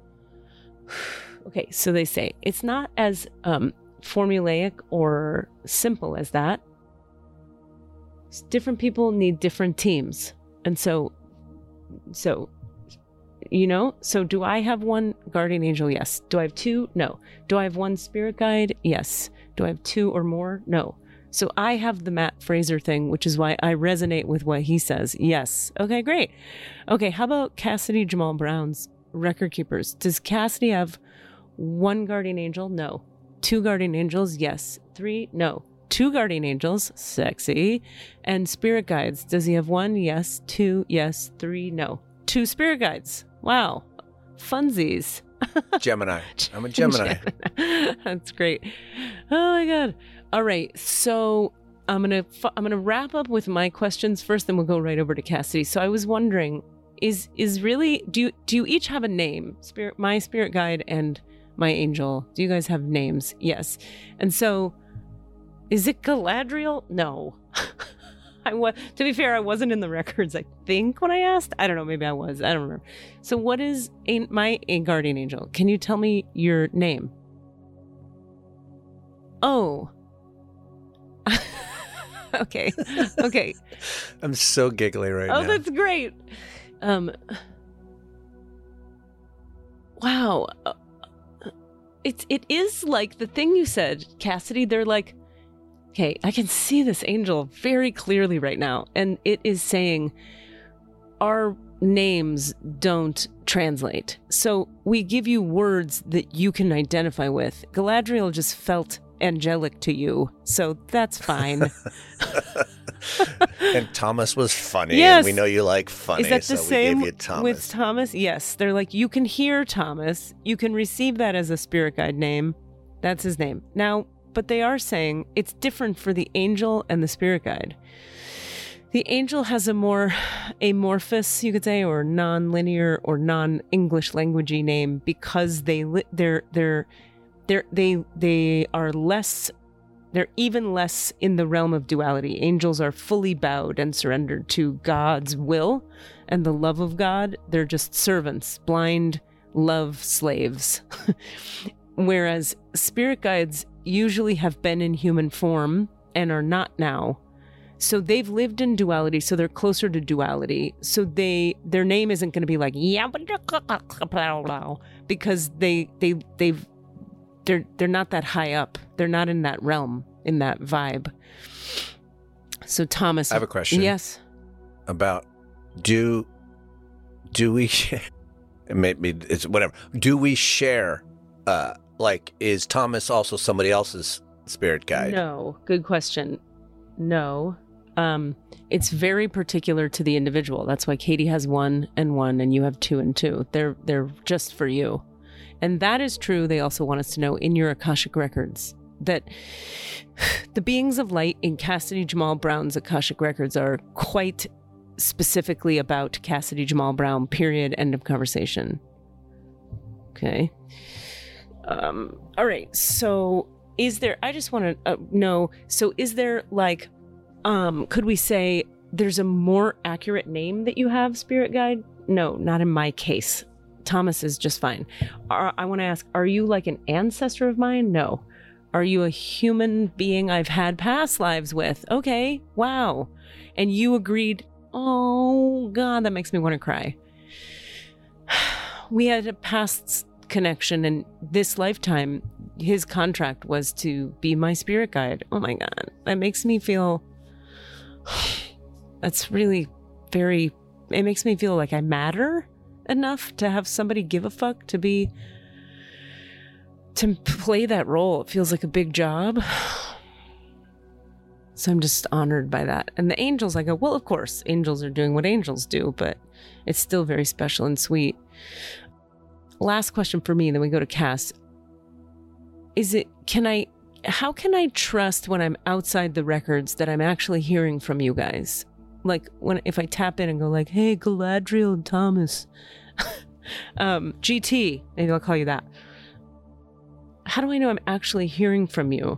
Okay, so they say it's not as um, formulaic or simple as that. Different people need different teams. And so, so, you know, so do I have one guardian angel? Yes. Do I have two? No. Do I have one spirit guide? Yes. Do I have two or more? No. So I have the Matt Fraser thing, which is why I resonate with what he says. Yes. Okay, great. Okay, how about Cassidy Jamal Brown's record keepers? Does Cassidy have one guardian angel? No. Two guardian angels? Yes. Three? No. Two guardian angels? Sexy. And spirit guides? Does he have one? Yes. Two? Yes. Three? No. Two spirit guides. Wow. Funsies. Gemini. I'm a Gemini. Gemini. That's great. Oh my God. All right, so I'm gonna I'm gonna wrap up with my questions first, then we'll go right over to Cassidy. So I was wondering, is is really do you do you each have a name? Spirit, my spirit guide and my angel. Do you guys have names? Yes. And so, is it Galadriel? No. I was. To be fair, I wasn't in the records. I think when I asked, I don't know. Maybe I was. I don't remember. So what is a, my a guardian angel? Can you tell me your name? Oh. Okay. Okay. I'm so giggly right oh, now. Oh, that's great. Um. Wow. Uh, it it is like the thing you said, Cassidy. They're like, okay, I can see this angel very clearly right now, and it is saying our names don't translate. So we give you words that you can identify with. Galadriel just felt angelic to you, so that's fine. And Thomas was funny. Yes. And we know you like funny. Is that the so same we gave you Thomas. with Thomas? Yes. They're like, you can hear Thomas. You can receive that as a spirit guide name. That's his name. Now, but they are saying it's different for the angel and the spirit guide. The angel has a more amorphous, you could say, or non-linear or non-English languagey name because they li- they're they're they're they they are less. They're even less in the realm of duality. Angels are fully bowed and surrendered to God's will and the love of God. They're just servants, blind love slaves. Whereas spirit guides usually have been in human form and are not now. So they've lived in duality, so they're closer to duality. So they their name isn't going to be like yeah, because they they they've they're they're not that high up. They're not in that realm, in that vibe. So Thomas, I have a question. Yes. About do do we maybe it's whatever. Do we share uh like is Thomas also somebody else's spirit guide? No. Good question. No. Um, it's very particular to the individual. That's why Katie has one and one, and you have two and two. They're they're just for you, and that is true. They also want us to know in your Akashic records that the beings of light in Cassidy Jamal Brown's Akashic records are quite specifically about Cassidy Jamal Brown. Period. End of conversation. Okay. Um. All right. So, is there? I just want to uh, know. So, is there like? Um, could we say there's a more accurate name that you have, spirit guide? No, not in my case. Thomas is just fine. Are, I want to ask, are you like an ancestor of mine? No. Are you a human being I've had past lives with? Okay, wow. And you agreed, oh God, that makes me want to cry. We had a past connection, and this lifetime, his contract was to be my spirit guide. Oh my God, that makes me feel... That's really very, it makes me feel like I matter enough to have somebody give a fuck to be, to play that role. It feels like a big job. So I'm just honored by that. And the angels, I go, well, of course, angels are doing what angels do, but it's still very special and sweet. Last question for me, then we go to Cass. Is it, can I, how can I trust when I'm outside the records that I'm actually hearing from you guys? Like when, if I tap in and go like, hey, Galadriel and Thomas, um, G T, maybe I'll call you that. How do I know I'm actually hearing from you?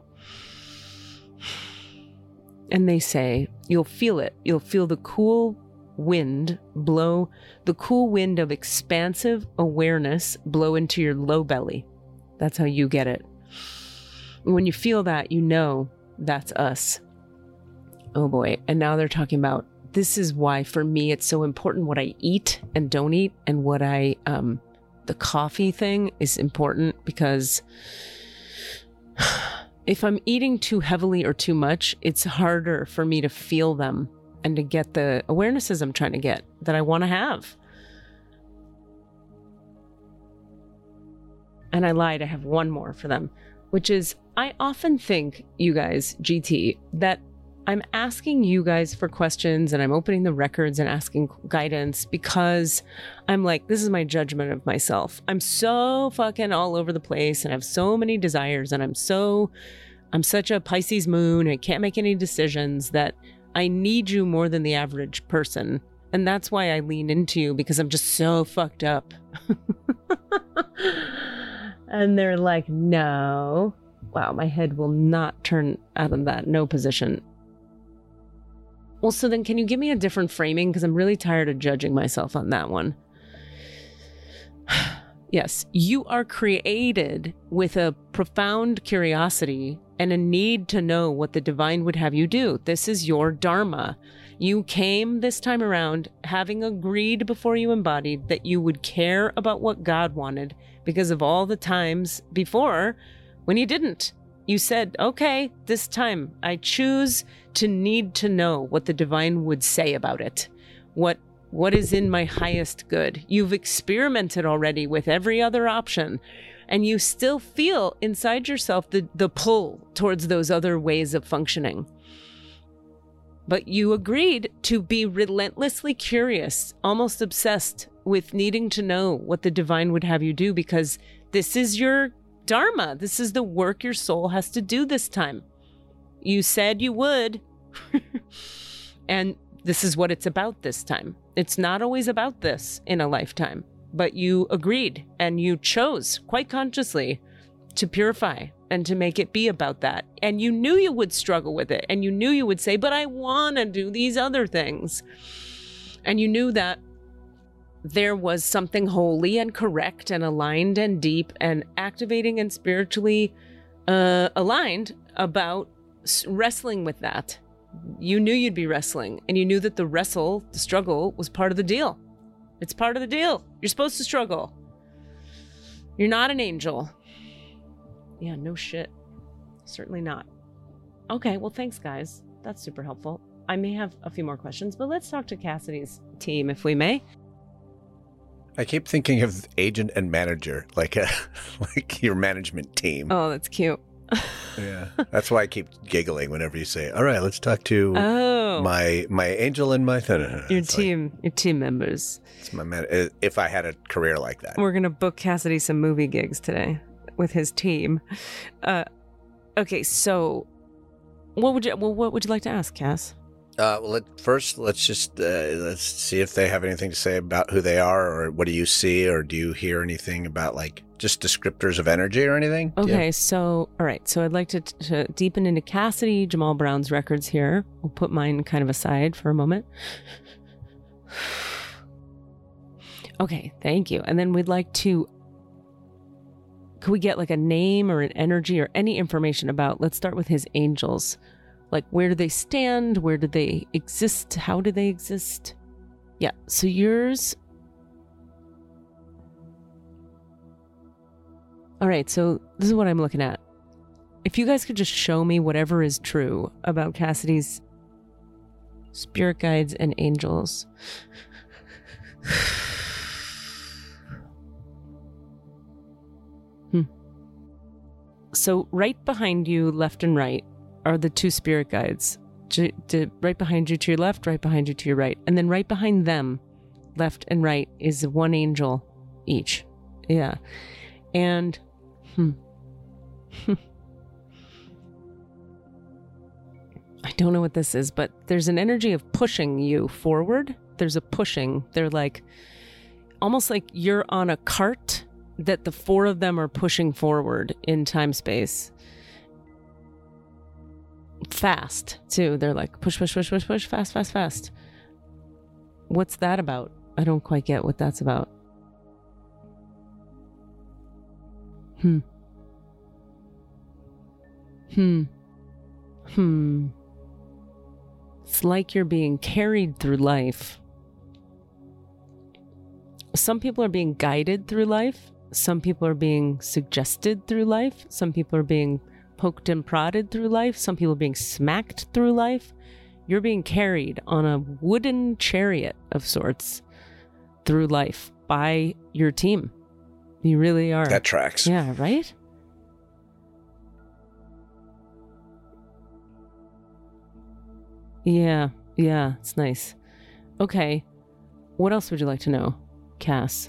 And they say, you'll feel it. You'll feel the cool wind blow, the cool wind of expansive awareness blow into your low belly. That's how you get it. When you feel that, you know that's us. Oh boy. And now they're talking about, this is why for me it's so important what I eat and don't eat, and what I, um, the coffee thing is important, because if I'm eating too heavily or too much, it's harder for me to feel them and to get the awarenesses I'm trying to get, that I want to have. And I lied, I have one more for them, which is, I often think, you guys, G T, that I'm asking you guys for questions and I'm opening the records and asking guidance because I'm like, this is my judgment of myself. I'm so fucking all over the place and I have so many desires, and I'm so, I'm such a Pisces moon and I can't make any decisions, that I need you more than the average person. And that's why I lean into you, because I'm just so fucked up. And they're like, no. Wow, my head will not turn out of that no position. Well, so then can you give me a different framing? Because I'm really tired of judging myself on that one. Yes, you are created with a profound curiosity and a need to know what the divine would have you do. This is your dharma. You came this time around having agreed before you embodied that you would care about what God wanted, because of all the times before when you didn't. You said, okay, this time I choose to need to know what the divine would say about it. What what is in my highest good? You've experimented already with every other option, and you still feel inside yourself the, the pull towards those other ways of functioning. But you agreed to be relentlessly curious, almost obsessed with needing to know what the divine would have you do, because this is your dharma. This is the work your soul has to do this time. You said you would. And this is what it's about this time. It's not always about this in a lifetime, but you agreed and you chose quite consciously to purify and to make it be about that. And you knew you would struggle with it, and you knew you would say, but I want to do these other things. And you knew that there was something holy and correct and aligned and deep and activating and spiritually uh, aligned about wrestling with that. You knew you'd be wrestling, and you knew that the wrestle, the struggle, was part of the deal. It's part of the deal. You're supposed to struggle. You're not an angel. Yeah, no shit. Certainly not. Okay, well, thanks, guys. That's super helpful. I may have a few more questions, but let's talk to Cassidy's team, if we may. I keep thinking of agent and manager, like a like your management team. Oh, that's cute. Yeah, that's why I keep giggling whenever you say, "All right, let's talk to oh. my my angel and my th-. Your it's team, like, your team members." It's my man. If I had a career like that, we're gonna book Cassidy some movie gigs today with his team. Uh, okay, so what would you well, what would you like to ask, Cass? Uh, well, let, first, let's just uh, let's see if they have anything to say about who they are, or what do you see, or do you hear anything about like just descriptors of energy or anything? Okay, so all right, so I'd like to, to deepen into Cassidy Jamal Brown's records here. We'll put mine kind of aside for a moment. Okay, thank you. And then we'd like to. Could we get like a name or an energy or any information about? Let's start with his angels. Like, where do they stand? Where do they exist? How do they exist? Yeah, so yours... All right, so this is what I'm looking at. If you guys could just show me whatever is true about Cassidy's spirit guides and angels. So right behind you, left and right, are the two spirit guides. To, to, right behind you to your left, right behind you to your right. And then right behind them, left and right, is one angel each. Yeah. And, hmm. I don't know what this is, but there's an energy of pushing you forward. There's a pushing. They're like, almost like you're on a cart that the four of them are pushing forward in time space. Fast, too. They're like, push, push, push, push, push, fast, fast, fast. What's that about? I don't quite get what that's about. Hmm. Hmm. Hmm. It's like you're being carried through life. Some people are being guided through life. Some people are being suggested through life. Some people are being poked and prodded through life. Some people are being smacked through life. You're being carried on a wooden chariot of sorts through life by your team. You really are. That tracks. Yeah, right? Yeah, yeah, it's nice. Okay, what else would you like to know, Cass?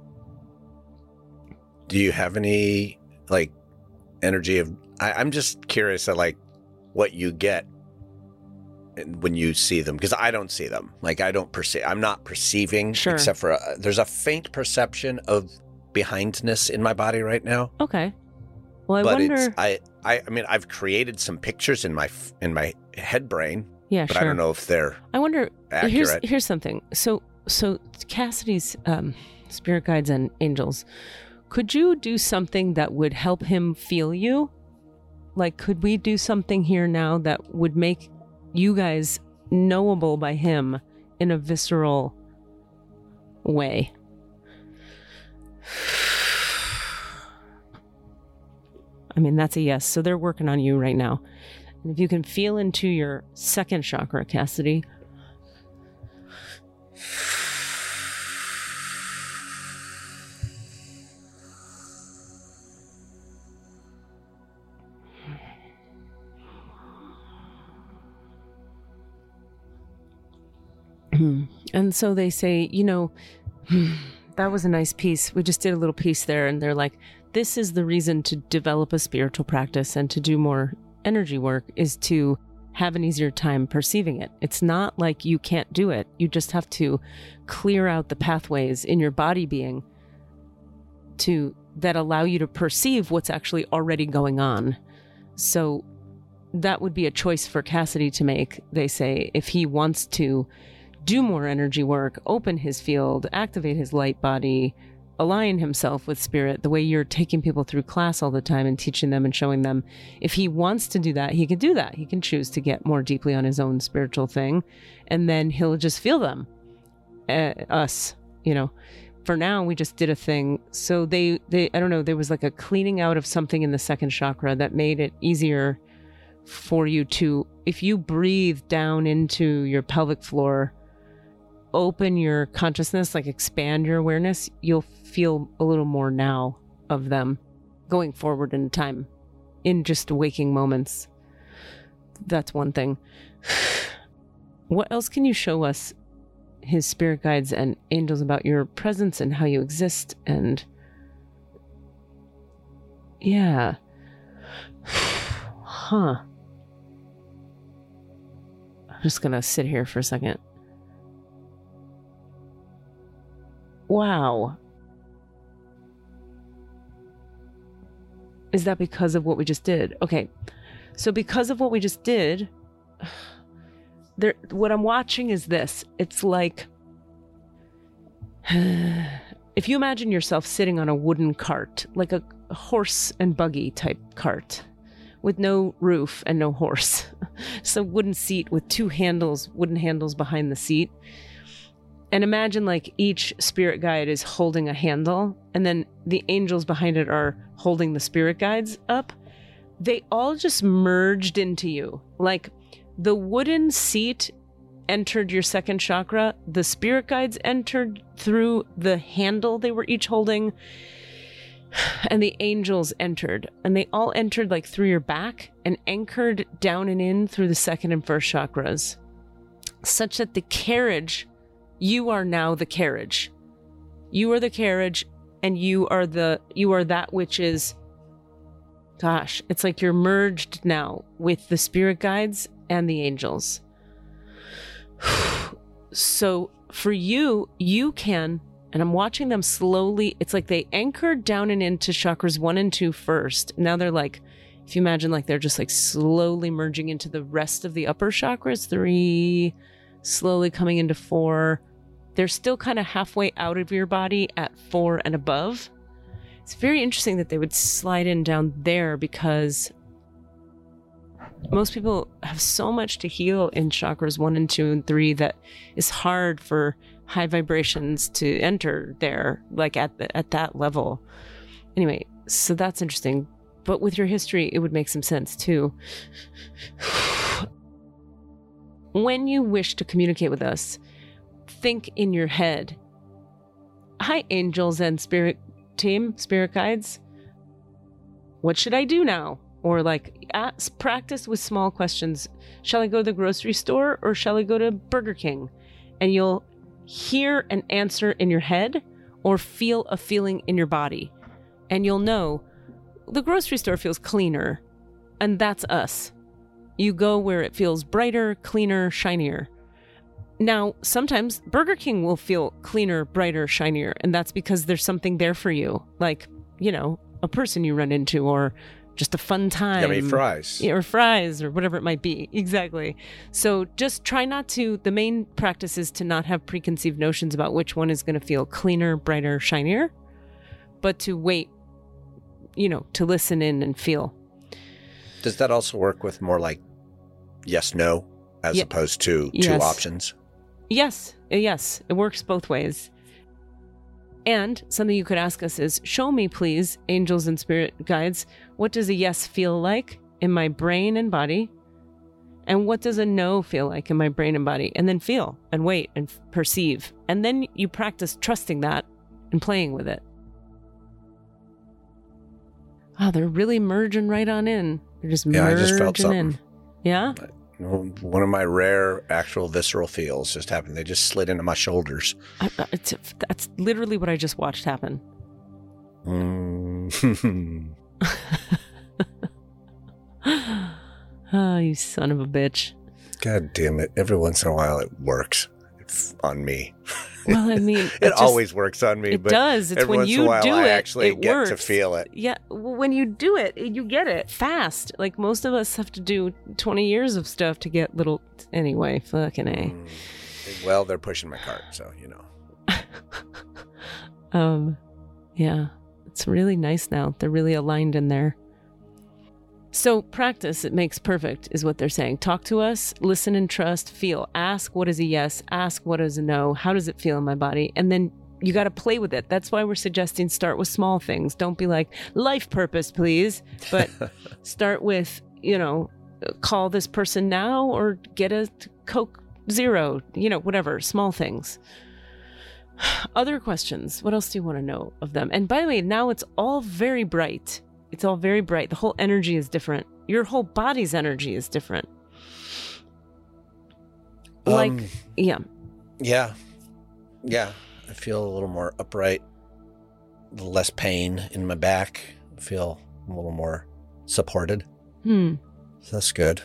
Do you have any, like, energy of... I, I'm just curious at, like, what you get when you see them, because I don't see them. Like, I don't perceive... I'm not perceiving, sure. except for... A, there's a faint perception of behindness in my body right now. Okay. Well, I but wonder... It's, I, I, I mean, I've created some pictures in my in my head brain. Yeah, but sure. I don't know if they're I wonder, accurate. Here's, here's something. So, so Cassidy's um, spirit guides and angels, could you do something that would help him feel you? Like, could we do something here now that would make you guys knowable by him in a visceral way? I mean, that's a yes. So they're working on you right now. And if you can feel into your second chakra, Cassidy. And so they say, you know, that was a nice piece. We just did a little piece there. And they're like, this is the reason to develop a spiritual practice and to do more energy work, is to have an easier time perceiving it. It's not like you can't do it. You just have to clear out the pathways in your body being to that allow you to perceive what's actually already going on. So that would be a choice for Cassidy to make, they say, if he wants to do more energy work, open his field, activate his light body, align himself with spirit, the way you're taking people through class all the time and teaching them and showing them. If he wants to do that, he can do that. He can choose to get more deeply on his own spiritual thing, and then he'll just feel them. Uh, us, you know. For now, we just did a thing. So they, they, I don't know, there was like a cleaning out of something in the second chakra that made it easier for you to, if you breathe down into your pelvic floor, open your consciousness, like expand your awareness, you'll feel a little more now of them going forward in time, in just waking moments. That's one thing. What else can you show us, his spirit guides and angels, about your presence and how you exist? And yeah. Huh. I'm just gonna sit here for a second. Wow. Is that because of what we just did? Okay. So because of what we just did, there, what I'm watching is this. It's like, if you imagine yourself sitting on a wooden cart, like a horse and buggy type cart with no roof and no horse. So wooden seat with two handles, wooden handles behind the seat. And imagine like each spirit guide is holding a handle, and then the angels behind it are holding the spirit guides up. They all just merged into you. Like the wooden seat entered your second chakra. The spirit guides entered through the handle they were each holding. And the angels entered, and they all entered like through your back and anchored down and in through the second and first chakras, such that the carriage, you are now the carriage. You are the carriage, and you are the you are that which is, gosh, it's like you're merged now with the spirit guides and the angels. So for you, you can, and I'm watching them slowly. It's like they anchored down and into chakras one and two first. Now they're like, if you imagine like they're just like slowly merging into the rest of the upper chakras, three, slowly coming into four. They're still kind of halfway out of your body at four and above. It's very interesting that they would slide in down there because most people have so much to heal in chakras one and two and three that it's hard for high vibrations to enter there, like at the, at that level. Anyway, so that's interesting. But with your history, it would make some sense too. When you wish to communicate with us, think in your head, hi, angels and spirit team, spirit guides. What should I do now? Or like, ask, practice with small questions. Shall I go to the grocery store or shall I go to Burger King? And you'll hear an answer in your head or feel a feeling in your body. And you'll know the grocery store feels cleaner. And that's us. You go where it feels brighter, cleaner, shinier. Now, sometimes Burger King will feel cleaner, brighter, shinier. And that's because there's something there for you. Like, you know, a person you run into or just a fun time. Yummy fries. Or fries or whatever it might be. Exactly. So just try not to, the main practice is to not have preconceived notions about which one is going to feel cleaner, brighter, shinier, but to wait, you know, to listen in and feel. Does that also work with more like yes, no, as Ye- opposed to yes. two options? Yes. Yes. It works both ways. And something you could ask us is, show me, please, angels and spirit guides, what does a yes feel like in my brain and body? And what does a no feel like in my brain and body? And then feel and wait and f- perceive. And then you practice trusting that and playing with it. Oh, they're really merging right on in. They're just Yeah, merging I just felt something. in. Yeah? One of my rare actual visceral feels just happened. They just slid into my shoulders. I, I- it's, that's literally what I just watched happen. Mm. Oh, you son of a bitch. God damn it. Every once in a while it works. It's on me. Well, I mean, it just- always works on me. It but does. It's every when once you in a while do I it, actually it get works. to feel it. Yeah, well, when you do it, you get it fast. Like most of us have to do twenty years of stuff to get little. Anyway, fucking A. Mm. Well, they're pushing my cart, so you know. Um, yeah, it's really nice now. They're really aligned in there. So practice, it makes perfect, is what they're saying. Talk to us, listen and trust, feel. Ask what is a yes, ask what is a no, how does it feel in my body? And then you got to play with it. That's why we're suggesting start with small things. Don't be like, life purpose, please. But start with, you know, call this person now or get a Coke Zero, you know, whatever, small things. Other questions. What else do you want to know of them? And by the way, now it's all very bright. It's all very bright. The whole energy is different. Your whole body's energy is different. Like, Um, yeah. Yeah. Yeah. I feel a little more upright, a little less pain in my back. I feel a little more supported. Hmm. So that's good.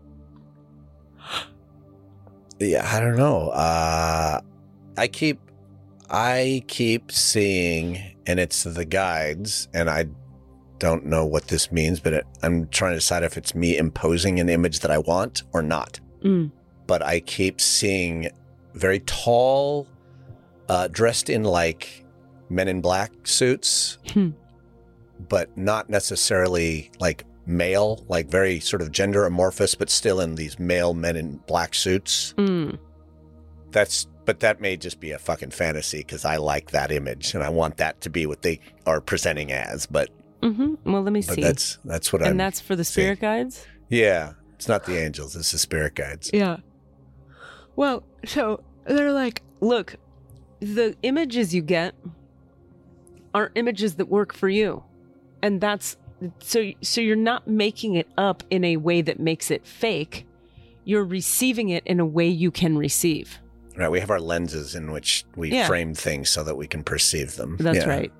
Yeah, I don't know. Uh, I keep, I keep seeing, and it's the guides, and I don't know what this means, but it, I'm trying to decide if it's me imposing an image that I want or not. Mm. But I keep seeing very tall, uh, dressed in like Men in Black suits, Hmm. but not necessarily like male, like very sort of gender amorphous, but still in these male Men in Black suits. Mm. That's, but that may just be a fucking fantasy because I like that image and I want that to be what they are presenting as. But, Mm-hmm. Well, let me but see. that's that's what and I'm. that's for the seeing. spirit guides? Yeah, it's not the angels; it's the spirit guides. Yeah. Well, so they're like, look, the images you get are images that work for you. And that's so so you're not making it up in a way that makes it fake. You're receiving it in a way you can receive. Right. We have our lenses in which we Yeah. frame things so that we can perceive them. That's Yeah. right.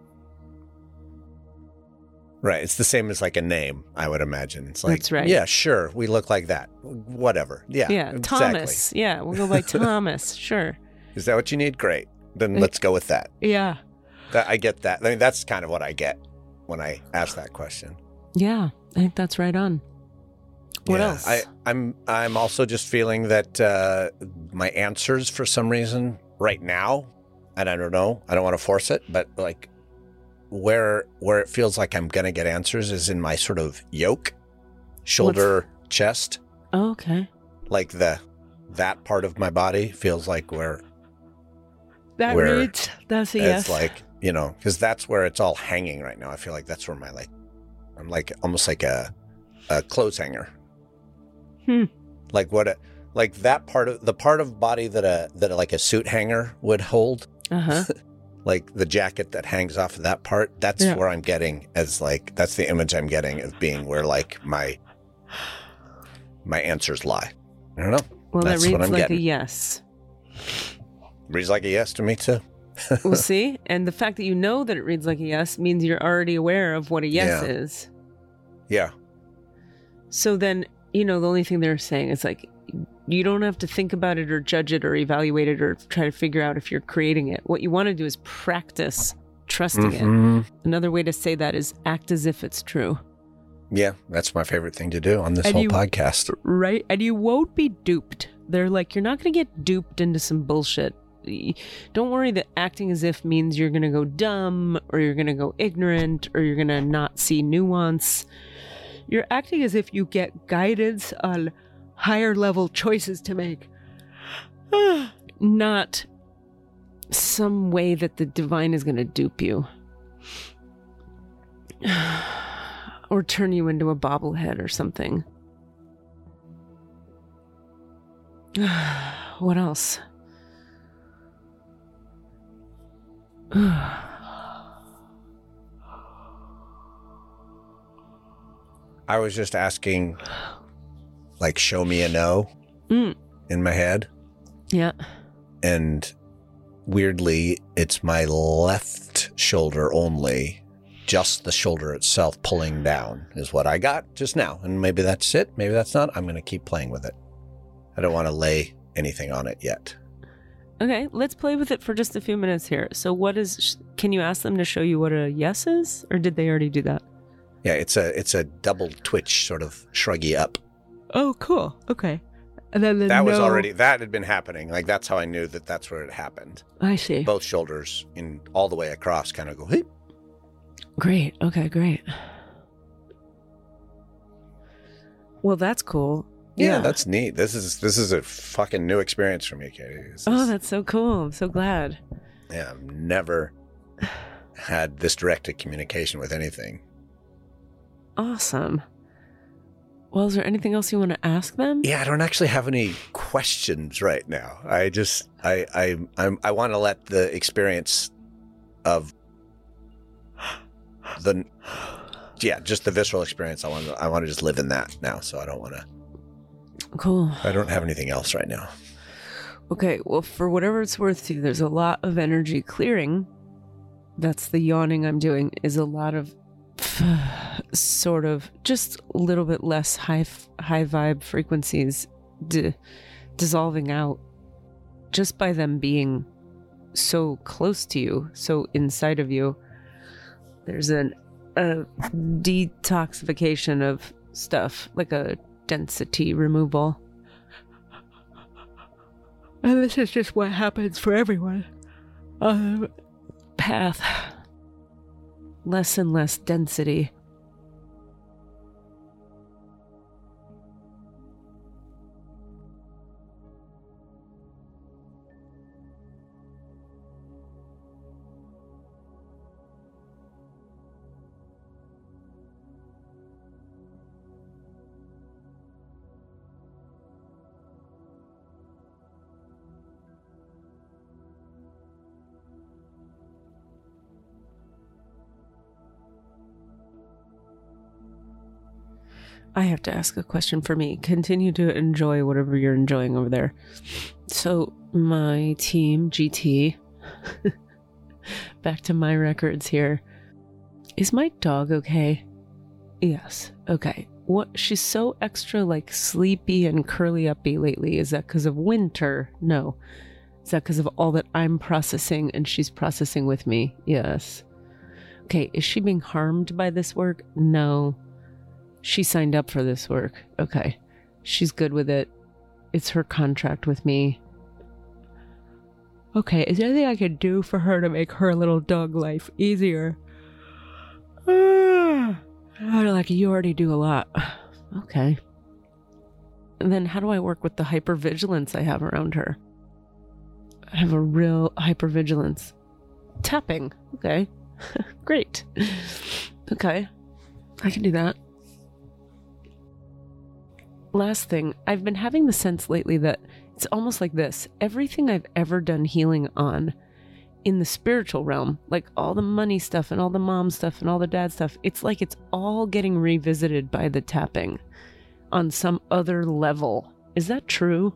Right. It's the same as like a name, I would imagine. It's like, That's right. yeah, sure. We look like that. Whatever. Yeah. Yeah, exactly. Thomas. Yeah, we'll go by Thomas. Sure. Is that what you need? Great. Then let's go with that. Yeah. That I get that. I mean, that's kind of what I get when I ask that question. Yeah, I think that's right on. What Yeah, else? I, I'm I'm also just feeling that uh, my answers for some reason right now, and I don't know, I don't want to force it, but like where where it feels like I'm gonna get answers is in my sort of yoke, shoulder, chest, Oh, okay. like the that part of my body feels like where That Where reads. That's a it's yes. like, you know, because that's where it's all hanging right now. I feel like that's where my like I'm like almost like a a clothes hanger. Hmm. Like what a like that part of the part of body that a that a, like a suit hanger would hold, Uh huh. like the jacket that hangs off of that part. That's Yeah. where I'm getting as like that's the image I'm getting of being where like my my answers lie. I don't know. Well, That's that what reads I'm like getting. a yes. Reads like a yes to me too. We'll see. And the fact that you know that it reads like a yes means you're already aware of what a yes Yeah. is. Yeah. So then, you know, the only thing they're saying is like, you don't have to think about it or judge it or evaluate it or try to figure out if you're creating it. What you want to do is practice trusting it. Mhm. Another way to say that is act as if it's true. Yeah, that's my favorite thing to do on this And whole you- podcast. Right? And you won't be duped. They're like, you're not going to get duped into some bullshit. Y- Don't worry that acting as if means you're going to go dumb or you're going to go ignorant or you're going to not see nuance. You're acting as if you get guidance on higher level choices to make. Not some way that the divine is going to dupe you. Or turn you into a bobblehead or something. What else? I was just asking, like, show me a no Mm. in my head. Yeah. And weirdly, it's my left shoulder only, just the shoulder itself pulling down is what I got just now. And maybe that's it. Maybe that's not. I'm going to keep playing with it. I don't want to lay anything on it yet. Okay, let's play with it for just a few minutes here. So what is, can you ask them to show you what a yes is? Or did they already do that? Yeah, it's a it's a double twitch sort of shruggy up. Oh, cool. Okay. And then the That was no- already, that had been happening. Like, that's how I knew that that's where it happened. I see. Both shoulders in all the way across kind of go, hey. Great. Okay, great. Well, that's cool. Yeah, that's neat. This is this is a fucking new experience for me, Katie. This Oh, is- that's so cool. I'm so glad. Yeah, I've never had this direct communication with anything. Awesome. Well, is there anything else you want to ask them? Yeah, I don't actually have any questions right now. I just I I I'm, I want to let the experience of the yeah, just the visceral experience. I want to I want to just live in that now. So I don't want to. Cool. I don't have anything else right now. Okay, well, for whatever it's worth to you, there's a lot of energy clearing. That's the yawning I'm doing, is a lot of sort of just a little bit less high high vibe frequencies di- dissolving out just by them being so close to you, so inside of you. There's an, a detoxification of stuff, like a density removal. And this is just what happens for everyone. Um, path. Less and less density. I have to ask a question for me. Continue to enjoy whatever you're enjoying over there. So my team, G T, back to my records here. Is my dog okay? Yes. Okay. What? She's so extra like sleepy and curly uppy lately. Is that because of winter? No. Is that because of all that I'm processing and she's processing with me? Yes. Okay. Is she being harmed by this work? No. She signed up for this work. Okay. She's good with it. It's her contract with me. Okay. Is there anything I could do for her to make her little dog life easier? Like, you already do a lot. Okay. And then how do I work with the hypervigilance I have around her? I have a real hypervigilance. Tapping. Okay. Great. Okay. I can do that. Last thing, I've been having the sense lately that it's almost like this. Everything I've ever done healing on in the spiritual realm, like all the money stuff and all the mom stuff and all the dad stuff, it's like it's all getting revisited by the tapping on some other level. Is that true?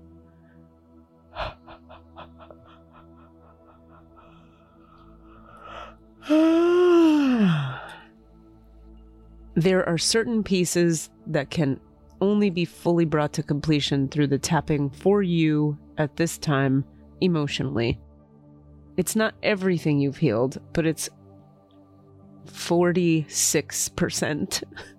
There are certain pieces that can only be fully brought to completion through the tapping for you at this time emotionally. It's not everything you've healed, but it's forty-six percent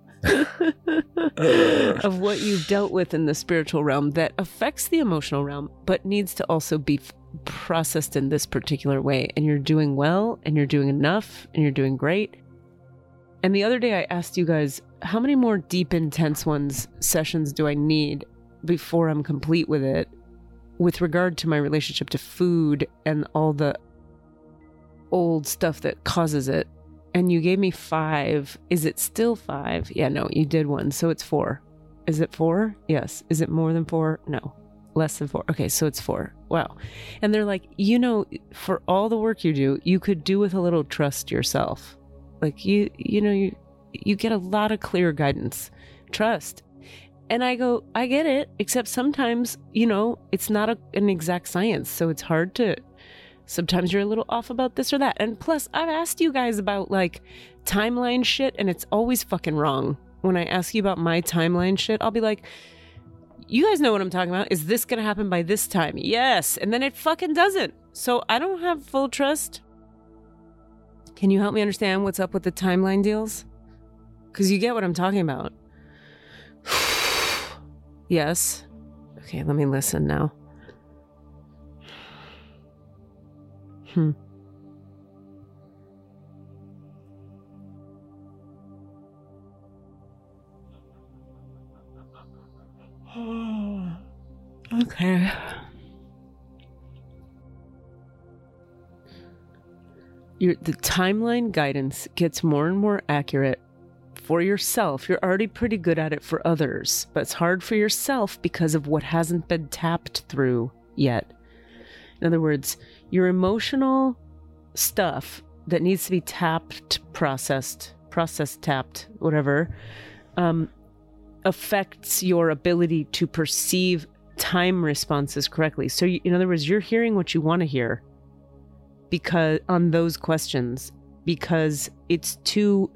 of what you've dealt with in the spiritual realm that affects the emotional realm, but needs to also be f- processed in this particular way. And you're doing well, and you're doing enough, and you're doing great. And the other day I asked you guys, how many more deep, intense ones, sessions do I need before I'm complete with it, with regard to my relationship to food and all the old stuff that causes it? And you gave me five. Is it still five? Yeah, no, you did one. So it's four. Is it four? Yes. Is it more than four? No. Less than four. Okay, so it's four. Wow. And they're like, you know, for all the work you do, you could do with a little trust yourself. Like, you, you know, you, you get a lot of clear guidance. Trust. And I go, I get it, except sometimes, you know, it's not a, an exact science. So it's hard to, sometimes you're a little off about this or that. And plus, I've asked you guys about like timeline shit, and it's always fucking wrong. When I ask you about my timeline shit, I'll be like, you guys know what I'm talking about. Is this going to happen by this time? Yes. And then it fucking doesn't. So I don't have full trust. Can you help me understand what's up with the timeline deals? Because you get what I'm talking about. Yes. Okay, let me listen now. Hmm. Okay. Your, the timeline guidance gets more and more accurate for yourself. You're already pretty good at it for others, but it's hard for yourself because of what hasn't been tapped through yet. In other words, your emotional stuff that needs to be tapped, processed, processed, tapped, whatever, um, affects your ability to perceive time responses correctly. So, you, in other words, you're hearing what you want to hear because on those questions, because it's too,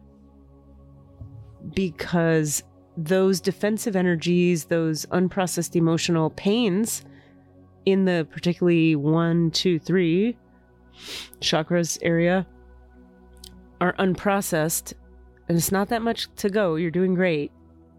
because those defensive energies, those unprocessed emotional pains in the particularly one, two, three chakras area are unprocessed, and it's not that much to go. You're doing great.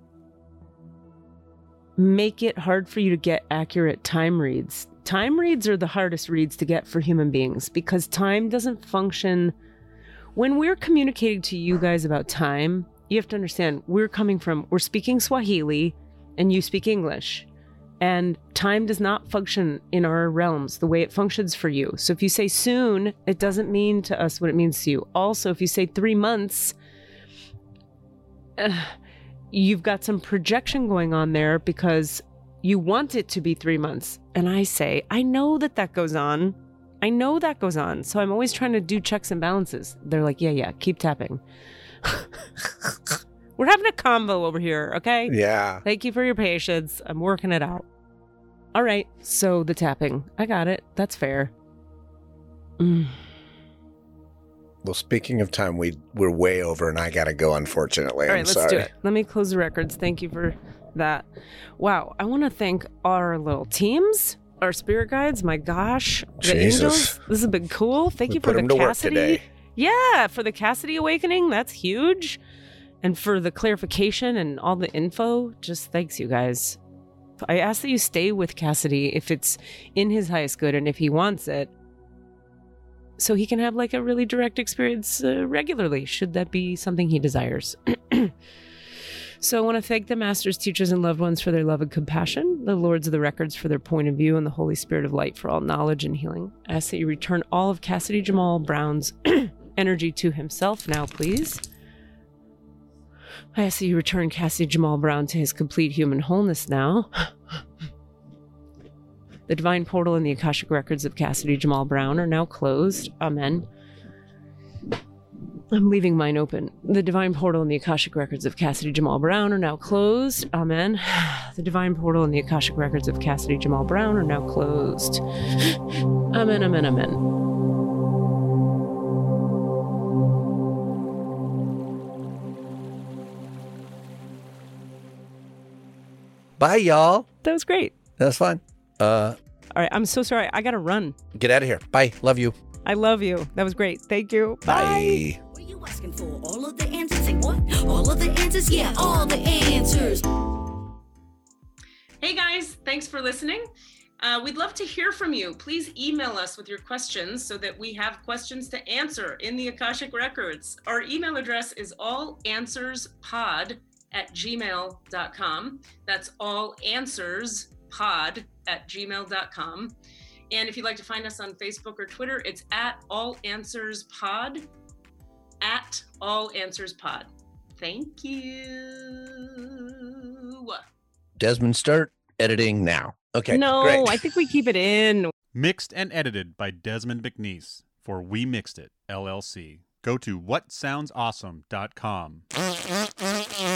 Make it hard for you to get accurate time reads. Time reads are the hardest reads to get for human beings because time doesn't function. When we're communicating to you guys about time, you have to understand we're coming from, we're speaking Swahili and you speak English. And time does not function in our realms the way it functions for you. So if you say soon, it doesn't mean to us what it means to you. Also, if you say three months, uh, you've got some projection going on there because you want it to be three months. And I say, I know that that goes on. I know that goes on. So I'm always trying to do checks and balances. They're like, yeah, yeah, keep tapping. We're having a combo over here, okay? Yeah. Thank you for your patience. I'm working it out. All right, so the tapping. I got it. That's fair. Mm. Well, speaking of time, we, we're way over and I got to go, unfortunately. All right, I'm let's sorry. do it. Let me close the records. Thank you for that. Wow, I want to thank our little teams, our spirit guides. My gosh, the Jesus. angels. This has been cool. Thank We you put for the them to work Cassidy. today. Yeah, for the Cassidy awakening. That's huge. And for the clarification and all the info, just thanks, you guys. I ask that you stay with Cassidy if it's in his highest good and if he wants it, so he can have like a really direct experience uh, regularly, should that be something he desires. So I want to thank the masters, teachers, and loved ones for their love and compassion, the lords of the records for their point of view, and the Holy Spirit of light for all knowledge and healing. I ask that you return all of Cassidy Jamal Brown's energy to himself now, please. I ask that you return Cassidy Jamal Brown to his complete human wholeness now. The divine portal and the Akashic records of Cassidy Jamal Brown are now closed. Amen. I'm leaving mine open. The divine portal and the Akashic records of Cassidy Jamal Brown are now closed. Amen. The divine portal and the Akashic records of Cassidy Jamal Brown are now closed. Amen, amen, amen. Bye, y'all. That was great. That was fun. Uh, All right, I'm so sorry. I gotta run. get out of here. Bye. Love you. I love you. That was great. Thank you. Bye. What are you asking for? All of the answers? Say what? All of the answers? Yeah, all the answers. Hey guys, thanks for listening. Uh, we'd love to hear from you. Please email us with your questions so that we have questions to answer in the Akashic Records. Our email address is allanswerspod at gmail dot com. That's allanswerspod at gmail dot com. And if you'd like to find us on Facebook or Twitter, it's at allanswerspod, at allanswerspod. Thank you. Desmond, start editing now. Okay. No, great. I think we keep it in. Mixed and edited by Desmond McNeese for We Mixed It, L L C. Go to what sounds awesome dot com.